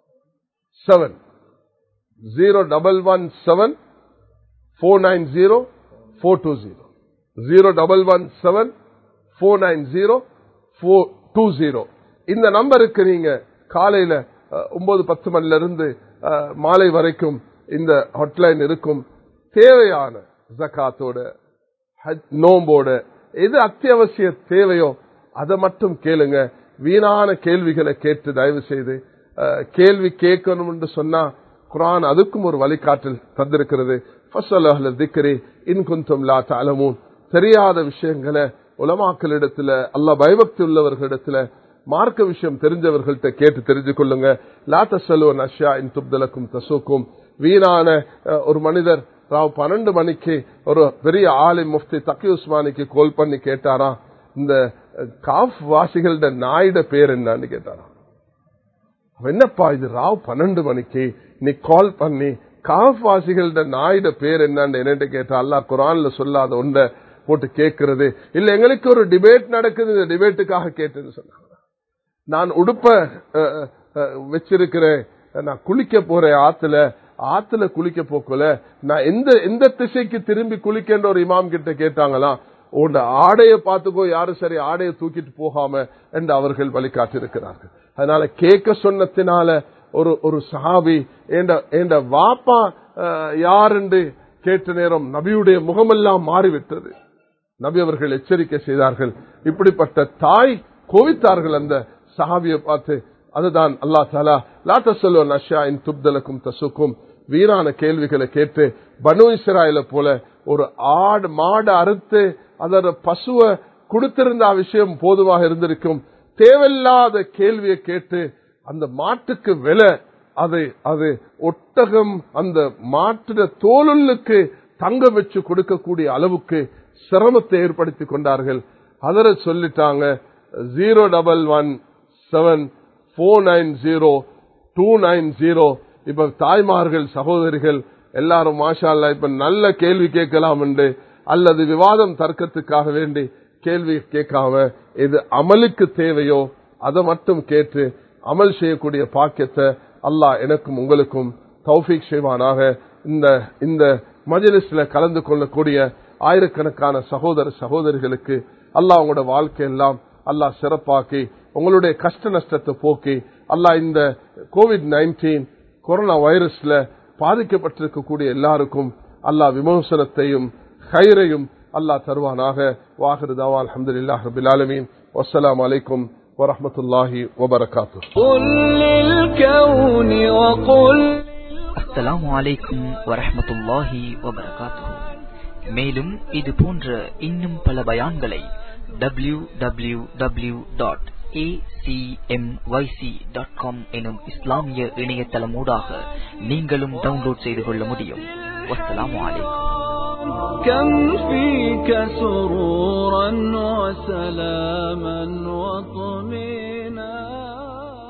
[SPEAKER 1] 0117 490 420 0117 490 420 இந்த நம்பருக்கு நீங்க காலையில 9-10 மணில இருந்து மாலை வரைக்கும் இந்த ஹாட்லைன் இருக்கும். தேவையான ஜகாத்தோட நோம்போட எது அத்தியாவசிய தேவையோ அதை மட்டும் கேளுங்க. வீணான கேள்விகளை கேட்டு தயவு செய்து கேள்வி கேட்கணும் என்று சொன்னா குர்ஆன் அதுக்கும் ஒரு வழிகாட்டல் தந்திருக்கிறது. தெரியாத விஷயங்களை உலமாக்களிடத்துல, அல்லாஹ் பயபக்தி உள்ளவர்களிடத்துல, மார்க்க விஷயம் தெரிஞ்சவர்கள்ட்ட கேட்டு தெரிஞ்சு கொள்ளுங்க. லா தஸலு அன் அஷ்யாஇன் துப்தலக்கும் தஸூக்கும். வீணான ஒரு மனிதர் 12 மணிக்கு ஒரு பெரிய ஆலிம் முஃப்தி தக்கி உஸ்மானிக்கு கால் பண்ணி கேட்டாரா, இந்த காஃப் வாசிகளோட நாயிட பேர் என்னன்னு கேட்டாரா. என்னப்பா இது 12 மணிக்கு நீ கால் பண்ணி காஃப் வாசிகளோட நாயிட பேர் என்னன்னு என்னட்டு கேட்டா, அல்லாஹ் குர்ஆன்ல சொல்லாத ஒன்றை போட்டு கேட்கிறது. இல்ல எங்களுக்கு ஒரு டிபேட் நடக்குது, இந்த டிபேட்டுக்காக கேட்டுன்னு சொன்னாங்க. நான் உடுப்ப வச்சிருக்கிறேன், நான் குளிக்க போறேன் ஆத்துல குளிக்க போக்கல, நான் எந்த திசைக்கு திரும்பி குளிக்கின்ற ஒரு இமாம் கிட்ட கேட்டாங்களாம். உன் ஆடையை பார்த்துக்கோ, யாரும் சரி ஆடையை தூக்கிட்டு போகாம என்று அவர்கள் வழிகாட்டிருக்கிறார்கள். அதனால கேட்க சொன்னத்தினால ஒரு சஹாபி என்ற வாப்பா யார் என்று கேட்ட நேரம் நபியுடைய முகமெல்லாம் மாறிவிட்டது. நபி அவர்கள் எச்சரிக்கை செய்தார்கள். இப்படிப்பட்ட தாய் கோவித்தார்கள் அந்த சஹாபியை பார்த்து. அதுதான் அல்லாஹ் தஆலா லா தஸலு அன் அஷ்யாஇன் துப்தலக்கும் தஸூக்கும். வீணான கேள்விகளை கேட்டு பனு இஸ்ராயேல போல ஒரு மாடு அறுத்து அதோட பசுவை கொடுத்திருந்த விஷயம் போதுமாக இருந்திருக்கும். தேவையில்லாத கேள்வியை கேட்டு அந்த மாட்டுக்கு விலை அது ஒட்டகம் அந்த மாட்டு தோலுக்கு தங்கம் வச்சு கொடுக்கக்கூடிய அளவுக்கு சிரமத்தை ஏற்படுத்தி கொண்டார்கள். அதர சொல்லிட்டாங்க 0117 490 290. இப்ப தாய்மார்கள் சகோதரிகள் எல்லாரும் மாஷா அல்லாஹ் இப்ப நல்ல கேள்வி கேட்கலாம் என்று அல்லது விவாதம் தர்க்கத்துக்காக வேண்டி கேள்வி கேட்காம இது அமலுக்கு தேவையோ அதை மட்டும் கேட்டு அமல் செய்யக்கூடிய பாக்கியத்தை அல்லாஹ் எனக்கும் உங்களுக்கும் தௌஃபீக் செய்வானாக. இந்த மஜ்லிஸ்ல கலந்து கொள்ளக்கூடிய ஆயிரக்கணக்கான சகோதர சகோதரிகளுக்கு அல்லாஹ் உங்களோட வாழ்க்கையெல்லாம் அல்லாஹ் சிறப்பாக்கி உங்களுடைய கஷ்ட நஷ்டத்தை போக்கி அல்லாஹ் இந்த COVID-19 கொரோனா வைரஸ்ல பாதிக்கப்பட்டிருக்கக்கூடிய எல்லாருக்கும் அல்லாஹ் விமோசனத்தையும் கைரையும் அல்லாஹ் தருவானாக. வாஹிரு தஅவா அல்ஹம்துலில்லாஹி ரப்பில் ஆலமீன். வஸ்ஸலாமு அலைக்கும் வரஹ்மத்துல்லாஹி வபரகாத்துஹு.
[SPEAKER 2] அஸ்ஸலாமு அலைக்கும் வரஹ்மத்துல்லாஹி வபரகாத்துஹு. மேலும் இது போன்ற இன்னும் பல பயான்களை www.acmyc.com எனும் இஸ்லாமிய இணையதளமூடாக நீங்களும் டவுன்லோட் செய்து கொள்ள முடியும். வஸ்ஸலாமு அலைக்கும்.
[SPEAKER 3] كم فيك سرورا وسلاما وطمئنانا